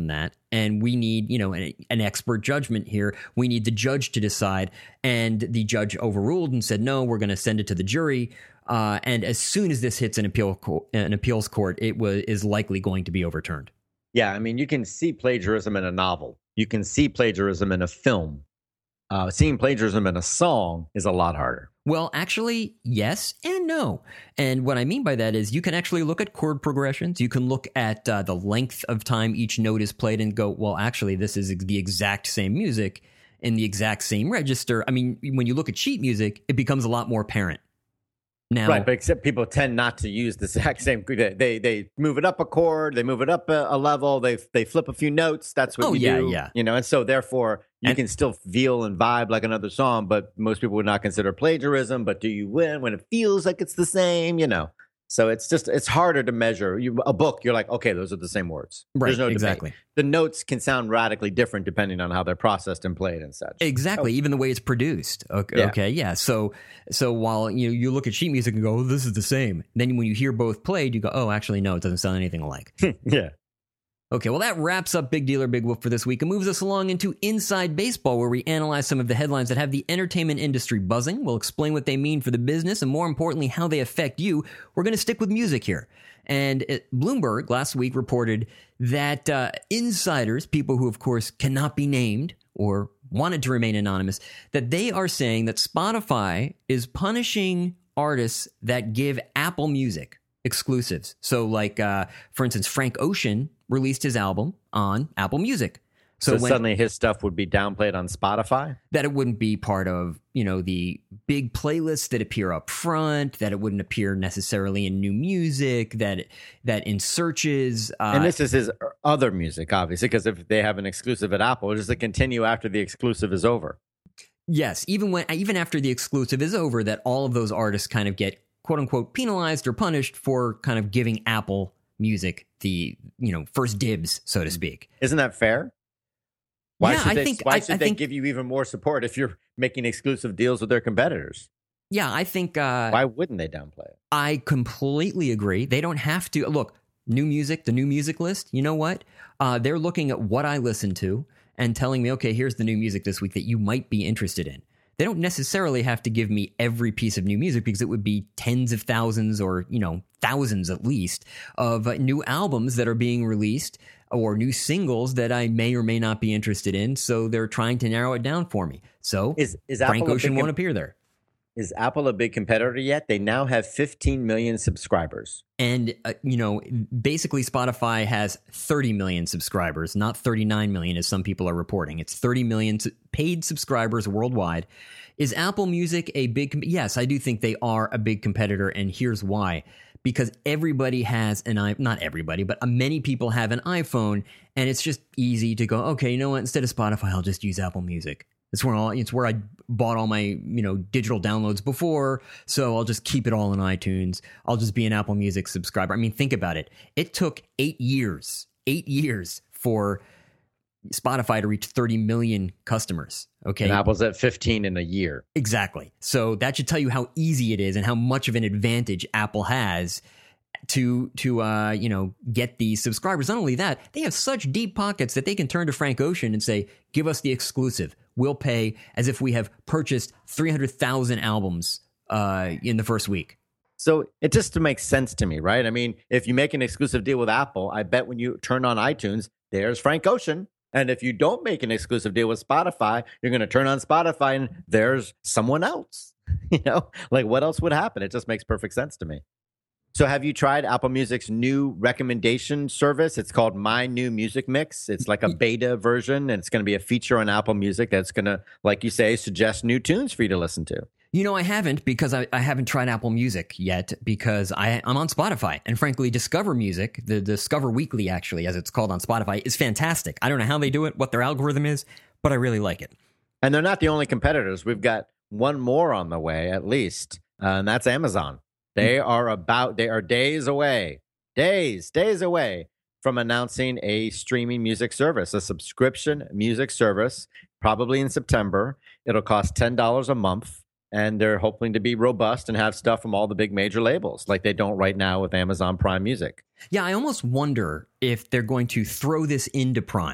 Speaker 1: and we need, you know, an, an expert judgment here. We need the judge to decide. And the judge overruled and said, no, we're going to send it to the jury. Uh, and as soon as this hits an appeal co- an appeals court, it was is likely going to be overturned.
Speaker 2: Yeah, I mean, you can see plagiarism in a novel. You can see plagiarism in a film. Uh, seeing plagiarism in a song is a lot harder.
Speaker 1: Well, actually, yes and no. And what I mean by that is you can actually look at chord progressions. You can look at uh, the length of time each note is played and go, well, actually, this is the exact same music in the exact same register. I mean, when you look at sheet music, it becomes a lot more apparent. Now,
Speaker 2: right, but except people tend not to use the exact same. They they move it up a chord, they move it up a, a level, they they flip a few notes. That's what
Speaker 1: oh,
Speaker 2: you
Speaker 1: yeah,
Speaker 2: do.
Speaker 1: yeah.
Speaker 2: You know, and so therefore you
Speaker 1: and,
Speaker 2: can still feel and vibe like another song, but most people would not consider plagiarism. But do you win when it feels like it's the same? You know, so it's just it's harder to measure. You, a book, you're like, okay, those are the same words.
Speaker 1: Right,
Speaker 2: There's no
Speaker 1: exactly.
Speaker 2: debate. The notes can sound radically different depending on how they're processed and played and such.
Speaker 1: Exactly, oh. Even the way it's produced. Okay, yeah. okay, yeah. So, so while you you look at sheet music and go, oh, this is the same. Then when you hear both played, you go, oh, actually, no, it doesn't sound anything alike.
Speaker 2: Yeah.
Speaker 1: Okay, well, that wraps up Big Deal or Big Whoop for this week and moves us along into Inside Baseball, where we analyze some of the headlines that have the entertainment industry buzzing. We'll explain what they mean for the business and, more importantly, how they affect you. We're going to stick with music here. And it, Bloomberg last week reported that uh, insiders, people who, of course, cannot be named or wanted to remain anonymous, that they are saying that Spotify is punishing artists that give Apple Music exclusives. So like, uh, for instance, Frank Ocean released his album on Apple Music.
Speaker 2: So, so when, suddenly his stuff would be downplayed on Spotify?
Speaker 1: That it wouldn't be part of, you know, the big playlists that appear up front, that it wouldn't appear necessarily in new music, that that in searches. Uh,
Speaker 2: and this is his other music, obviously, because if they have an exclusive at Apple, does it continue after the exclusive is over?
Speaker 1: Yes, even when even after the exclusive is over, that all of those artists kind of get quote unquote penalized or punished for kind of giving Apple Music the, you know, first dibs, so to speak.
Speaker 2: Isn't that fair? Why
Speaker 1: yeah,
Speaker 2: should they,
Speaker 1: I think,
Speaker 2: why
Speaker 1: I,
Speaker 2: should
Speaker 1: I
Speaker 2: they
Speaker 1: think,
Speaker 2: give you even more support if you're making exclusive deals with their competitors?
Speaker 1: Yeah, I think... Uh,
Speaker 2: why wouldn't they downplay it?
Speaker 1: I completely agree. They don't have to... Look, new music, the new music list, you know what? Uh, they're looking at what I listen to and telling me, okay, here's the new music this week that you might be interested in. They don't necessarily have to give me every piece of new music because it would be tens of thousands or, you know, thousands at least of uh, new albums that are being released or new singles that I may or may not be interested in. So they're trying to narrow it down for me. So
Speaker 2: is, is
Speaker 1: Frank
Speaker 2: Apple
Speaker 1: Ocean
Speaker 2: com-
Speaker 1: won't appear there.
Speaker 2: Is Apple a big competitor yet? They now have fifteen million subscribers.
Speaker 1: And, uh, you know, basically Spotify has thirty million subscribers, not thirty-nine million as some people are reporting. It's thirty million paid subscribers worldwide. Is Apple Music a big... Com- yes, I do think they are a big competitor, and here's why. Because everybody has an i not everybody, but many people have an iPhone, and it's just easy to go, okay, you know what? Instead of Spotify, I'll just use Apple Music. It's where all, it's where I bought all my, you know, digital downloads before, so I'll just keep it all in iTunes. I'll just be an Apple Music subscriber. I mean, think about it. It took eight years, eight years for Spotify to reach thirty million customers. Okay.
Speaker 2: And Apple's at fifteen in a year.
Speaker 1: Exactly. So that should tell you how easy it is and how much of an advantage Apple has to, to, uh, you know, get these subscribers. Not only that, they have such deep pockets that they can turn to Frank Ocean and say, give us the exclusive. We'll pay as if we have purchased three hundred thousand albums, uh, in the first week.
Speaker 2: So it just makes sense to me, right? I mean, if you make an exclusive deal with Apple, I bet when you turn on iTunes, there's Frank Ocean. And if you don't make an exclusive deal with Spotify, you're going to turn on Spotify and there's someone else. You know, like what else would happen? It just makes perfect sense to me. So have you tried Apple Music's new recommendation service? It's called My New Music Mix. It's like a beta version, and it's going to be a feature on Apple Music that's going to, like you say, suggest new tunes for you to listen to.
Speaker 1: You know, I haven't because I, I haven't tried Apple Music yet because I, I'm on Spotify. And frankly, Discover Music, the Discover Weekly, actually, as it's called on Spotify, is fantastic. I don't know how they do it, what their algorithm is, but I really like it.
Speaker 2: And they're not the only competitors. We've got one more on the way, at least, uh, and that's Amazon. They are about, they are days away, days, days away from announcing a streaming music service, a subscription music service, probably in September. It'll cost ten dollars a month. And they're hoping to be robust and have stuff from all the big major labels like they don't right now with Amazon Prime Music.
Speaker 1: Yeah, I almost wonder if they're going to throw this into Prime.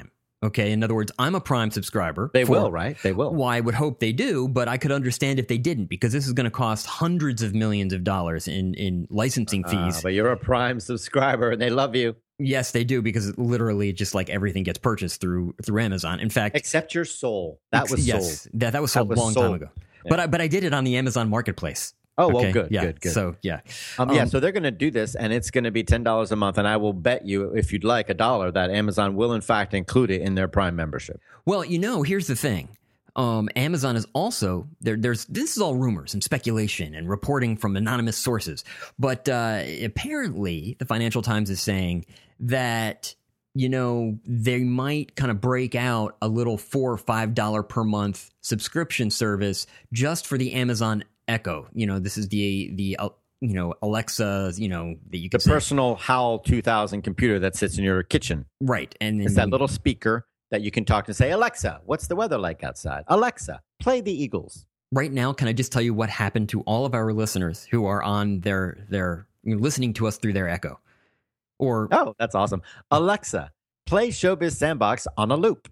Speaker 1: Okay, in other words, I'm a Prime subscriber.
Speaker 2: They
Speaker 1: for-
Speaker 2: will, right? They will.
Speaker 1: Well, I would hope they do, but I could understand if they didn't, because this is going to cost hundreds of millions of dollars in, in licensing fees.
Speaker 2: Uh, but you're a Prime subscriber and they love you.
Speaker 1: Yes, they do, because it literally just like everything gets purchased through through Amazon. In fact,
Speaker 2: Except your soul. That was
Speaker 1: yes,
Speaker 2: sold.
Speaker 1: that, that was sold
Speaker 2: That was
Speaker 1: a long
Speaker 2: sold.
Speaker 1: time ago.
Speaker 2: Yeah.
Speaker 1: But I, but I did it on the Amazon Marketplace.
Speaker 2: Oh, well,
Speaker 1: Okay,
Speaker 2: good,
Speaker 1: yeah.
Speaker 2: good, good.
Speaker 1: So, yeah.
Speaker 2: Um, yeah,
Speaker 1: Um,
Speaker 2: so they're going to do this, and it's going to be ten dollars a month. And I will bet you, if you'd like, a dollar that Amazon will, in fact, include it in their Prime membership.
Speaker 1: Well, you know, here's the thing. Um, Amazon is also there. There's this is all rumors and speculation and reporting from anonymous sources. But uh, apparently, the Financial Times is saying that, you know, they might kind of break out a little four or five dollar per month subscription service just for the Amazon Echo. You know, this is the the uh, you know Alexa. You know that you
Speaker 2: The
Speaker 1: can say,
Speaker 2: personal HAL two thousand computer that sits in your kitchen.
Speaker 1: right, and then
Speaker 2: It's that little speaker that you can talk to, say, Alexa, what's the weather like outside? Alexa, play the Eagles.
Speaker 1: right now, can I just tell you what happened to all of our listeners who are on their their you know, listening to us through their Echo? Or
Speaker 2: Oh, that's awesome. Alexa, play Showbiz Sandbox on a loop.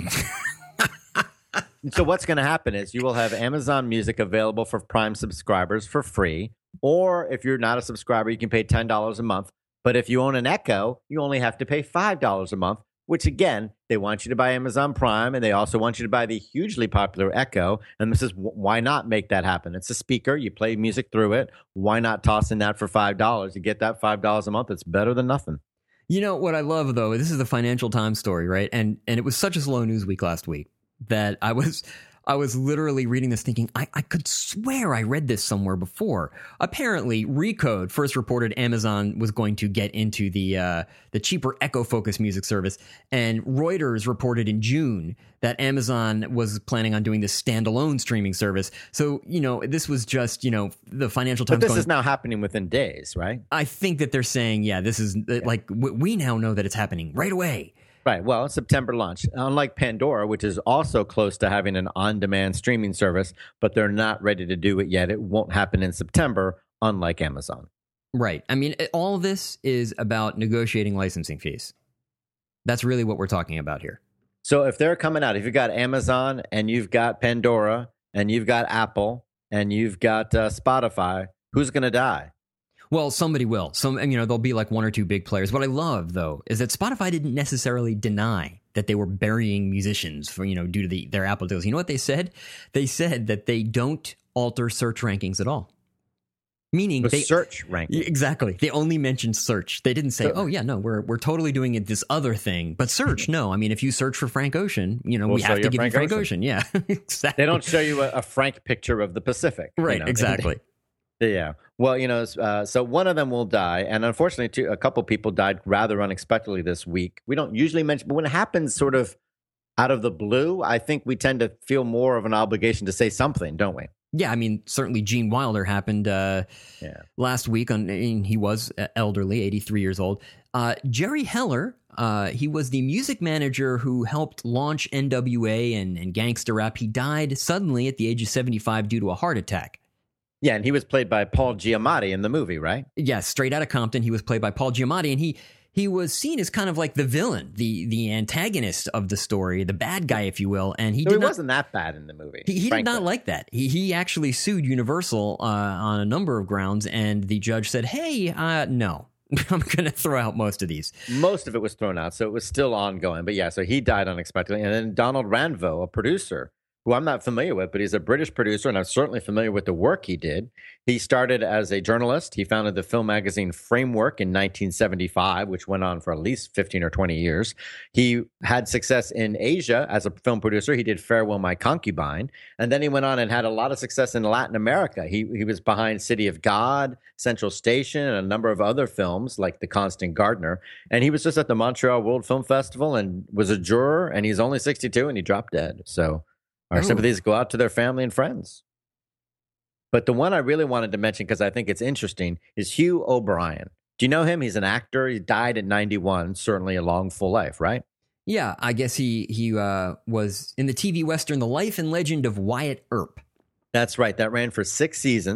Speaker 2: So what's going to happen is you will have Amazon Music available for Prime subscribers for free. Or if you're not a subscriber, you can pay ten dollars a month. But if you own an Echo, you only have to pay five dollars a month, which again, they want you to buy Amazon Prime, and they also want you to buy the hugely popular Echo. And this is why not make that happen? It's a speaker. You play music through it. Why not toss in that for five dollars? You get that five dollars a month. It's better than nothing.
Speaker 1: you know what I love though? This is the Financial Times story, right? And and it was such a slow news week last week that I was I was literally reading this thinking, I, I could swear I read this somewhere before. Apparently, Recode first reported Amazon was going to get into the uh, the cheaper Echo Focus music service, and Reuters reported in June that Amazon was planning on doing this standalone streaming service. So, you know, this was just, you know, the Financial Times
Speaker 2: But this
Speaker 1: going,
Speaker 2: is now happening within days, right?
Speaker 1: I think that they're saying, yeah, this is like, w- we now know that it's happening right away.
Speaker 2: Right. Well, September launch. Unlike Pandora, which is also close to having an on-demand streaming service, but they're not ready to do it yet. It won't happen in September, unlike Amazon.
Speaker 1: Right. I mean, it- all this is about negotiating licensing fees. That's really what we're talking about here.
Speaker 2: So if they're coming out, if you've got Amazon and you've got Pandora and you've got Apple and you've got uh, Spotify, who's going to die?
Speaker 1: Well, somebody will. Some, you know, there'll be like one or two big players. What I love, though, is that Spotify didn't necessarily deny that they were burying musicians for, you know, due to the, their Apple deals. You know what they said? They said that they don't alter search rankings at all. Meaning
Speaker 2: The
Speaker 1: they
Speaker 2: search ranking.
Speaker 1: Exactly. They only mentioned search. They didn't say,
Speaker 2: So-
Speaker 1: "Oh yeah, no, we're we're totally doing it this other thing." But search, no. I mean, if you search for Frank Ocean, you know,
Speaker 2: We'll
Speaker 1: we
Speaker 2: show
Speaker 1: have
Speaker 2: you
Speaker 1: to give
Speaker 2: Frank
Speaker 1: you Frank
Speaker 2: Ocean.
Speaker 1: Ocean. Yeah, exactly.
Speaker 2: They don't show you a, a frank picture of the Pacific. you
Speaker 1: Right,
Speaker 2: know.
Speaker 1: exactly.
Speaker 2: Yeah. Well, you know, uh, so one of them will die. And unfortunately, two, a couple people died rather unexpectedly this week. We don't usually mention, but when it happens sort of out of the blue, I think we tend to feel more of an obligation to say something, don't we?
Speaker 1: Yeah, I mean, certainly Gene Wilder happened uh,
Speaker 2: Yeah.
Speaker 1: last week. On and he was elderly, eighty-three years old. Uh, Jerry Heller, uh, he was the music manager who helped launch N W A and, and gangster rap. He died suddenly at the age of seventy-five due to a heart attack.
Speaker 2: Yeah. And he was played by Paul Giamatti in the movie, right?
Speaker 1: Yeah, straight out of Compton, he was played by Paul Giamatti, and he he was seen as kind of like the villain, the the antagonist of the story, the bad guy, if you will. And he
Speaker 2: So
Speaker 1: did
Speaker 2: he
Speaker 1: not.
Speaker 2: wasn't that bad in the movie.
Speaker 1: He, he did
Speaker 2: frankly.
Speaker 1: not like that. He he actually sued Universal uh, on a number of grounds, and the judge said, "Hey, uh, no, I'm going to throw out most of these."
Speaker 2: Most of it was thrown out, so it was still ongoing. But yeah, so he died unexpectedly. And then Donald Ranvo, a producer, who I'm not familiar with, but he's a British producer, and I'm certainly familiar with the work he did. He started as a journalist. He founded the film magazine Framework in nineteen seventy-five, which went on for at least fifteen or twenty years. He had success in Asia as a film producer. He did Farewell, My Concubine. And then he went on and had a lot of success in Latin America. He, he was behind City of God, Central Station, and a number of other films like The Constant Gardener. And he was just at the Montreal World Film Festival and was a juror, and he's only sixty-two, and he dropped dead. So our
Speaker 1: Oh.
Speaker 2: sympathies go out to their family and friends. But the one I really wanted to mention, because I think it's interesting, is Hugh O'Brien. Do you know him? He's an actor. He died at ninety-one, certainly a long, full life, right?
Speaker 1: Yeah, I guess he he uh, was in the T V western "The Life and Legend of Wyatt Earp."
Speaker 2: That's right. That ran for six seasons.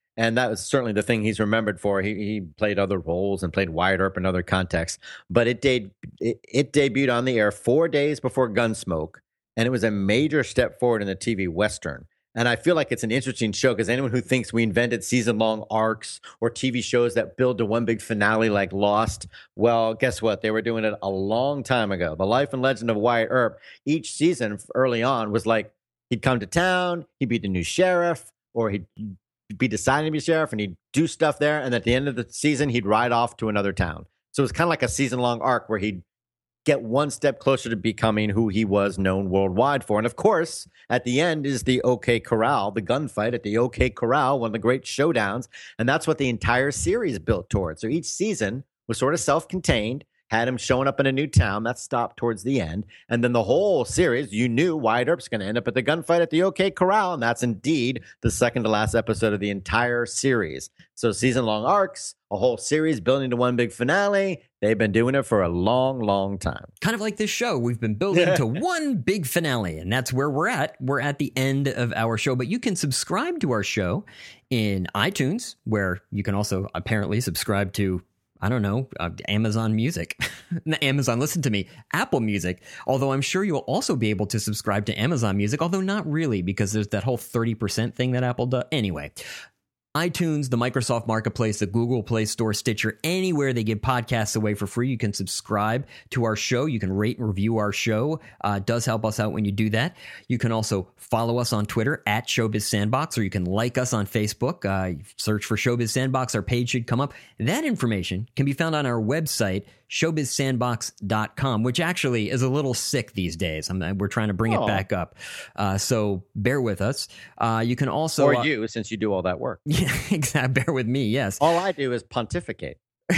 Speaker 2: And that was certainly the thing he's remembered for. He, he played other roles and played Wyatt Earp in other contexts. But it, de- it, it debuted on the air four days before Gunsmoke, and it was a major step forward in the T V Western. And I feel like it's an interesting show because anyone who thinks we invented season-long arcs or T V shows that build to one big finale like Lost, well, guess what? They were doing it a long time ago. The Life and Legend of Wyatt Earp, each season early on was like he'd come to town, he'd be the new sheriff, or he'd be deciding to be sheriff, and he'd do stuff there. And at the end of the season, he'd ride off to another town. So it was kind of like a season-long arc where he'd get one step closer to becoming who he was known worldwide for. And of course, at the end is the OK Corral, the gunfight at the OK Corral, one of the great showdowns. And that's what the entire series built towards. So each season was sort of self-contained, had him showing up in a new town. That stopped towards the end. And then the whole series, you knew Wyatt Earp's going to end up at the gunfight at the OK Corral. And that's indeed the second to last episode of the entire series. So season-long arcs, a whole series building to one big finale. They've been doing it for a long, long time.
Speaker 1: Kind of like this show. We've been building to one big finale, and that's where we're at. We're at the end of our show, but you can subscribe to our show in iTunes, where you can also apparently subscribe to, I don't know, uh, Amazon Music. Amazon, listen to me, Apple Music. Although I'm sure you'll also be able to subscribe to Amazon Music, although not really, because there's that whole thirty percent thing that Apple does. Anyway, iTunes, the Microsoft Marketplace, the Google Play Store, Stitcher, anywhere they give podcasts away for free. You can subscribe to our show. You can rate and review our show. Uh, it does help us out when you do that. You can also follow us on Twitter at Showbiz Sandbox, or you can like us on Facebook. Uh, search for Showbiz Sandbox. Our page should come up. That information can be found on our website, showbiz sandbox dot com, which actually is a little sick these days. I'm, we're trying to bring oh. it back up. Uh, so bear with us. Uh, you can also...
Speaker 2: Or
Speaker 1: uh,
Speaker 2: you, since you do all that work.
Speaker 1: Yeah, exactly. Bear with me, yes.
Speaker 2: All I do is pontificate.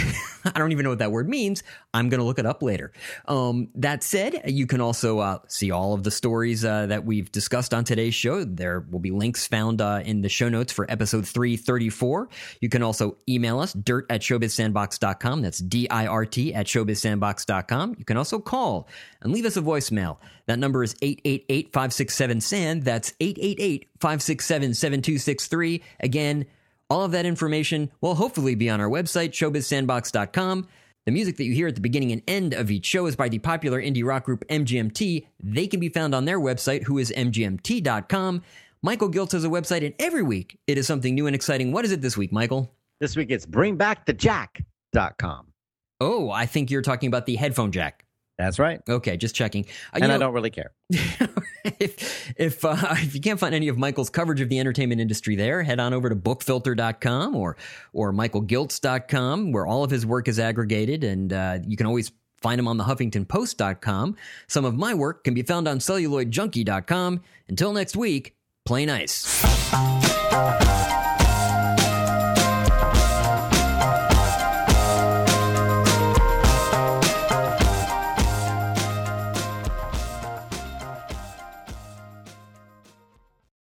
Speaker 1: I don't even know what that word means. I'm going to look it up later. Um, that said, you can also uh, see all of the stories uh, that we've discussed on today's show. There will be links found uh, in the show notes for episode three thirty-four. You can also email us, dirt at showbiz sandbox dot com. That's D I R T at showbiz sandbox dot com. You can also call and leave us a voicemail. That number is eight eight eight, five six seven, S A N D. That's eight eight eight, five six seven, seven two six three. Again, all of that information will hopefully be on our website, showbiz sandbox dot com. The music that you hear at the beginning and end of each show is by the popular indie rock group M G M T. They can be found on their website, who is M G M T dot com. Michael Giltz has a website, and every week it is something new and exciting. What is it this week, Michael?
Speaker 2: This week it's bring back the jack dot com.
Speaker 1: Oh, I think you're talking about the headphone jack.
Speaker 2: That's right.
Speaker 1: Okay, just checking. Uh,
Speaker 2: and
Speaker 1: know,
Speaker 2: I don't really care.
Speaker 1: if if, uh, if you can't find any of Michael's coverage of the entertainment industry there, head on over to book filter dot com or or michael giltz dot com, where all of his work is aggregated, and uh, you can always find him on the huffington post dot com. Some of my work can be found on celluloid junkie dot com. Until next week, play nice.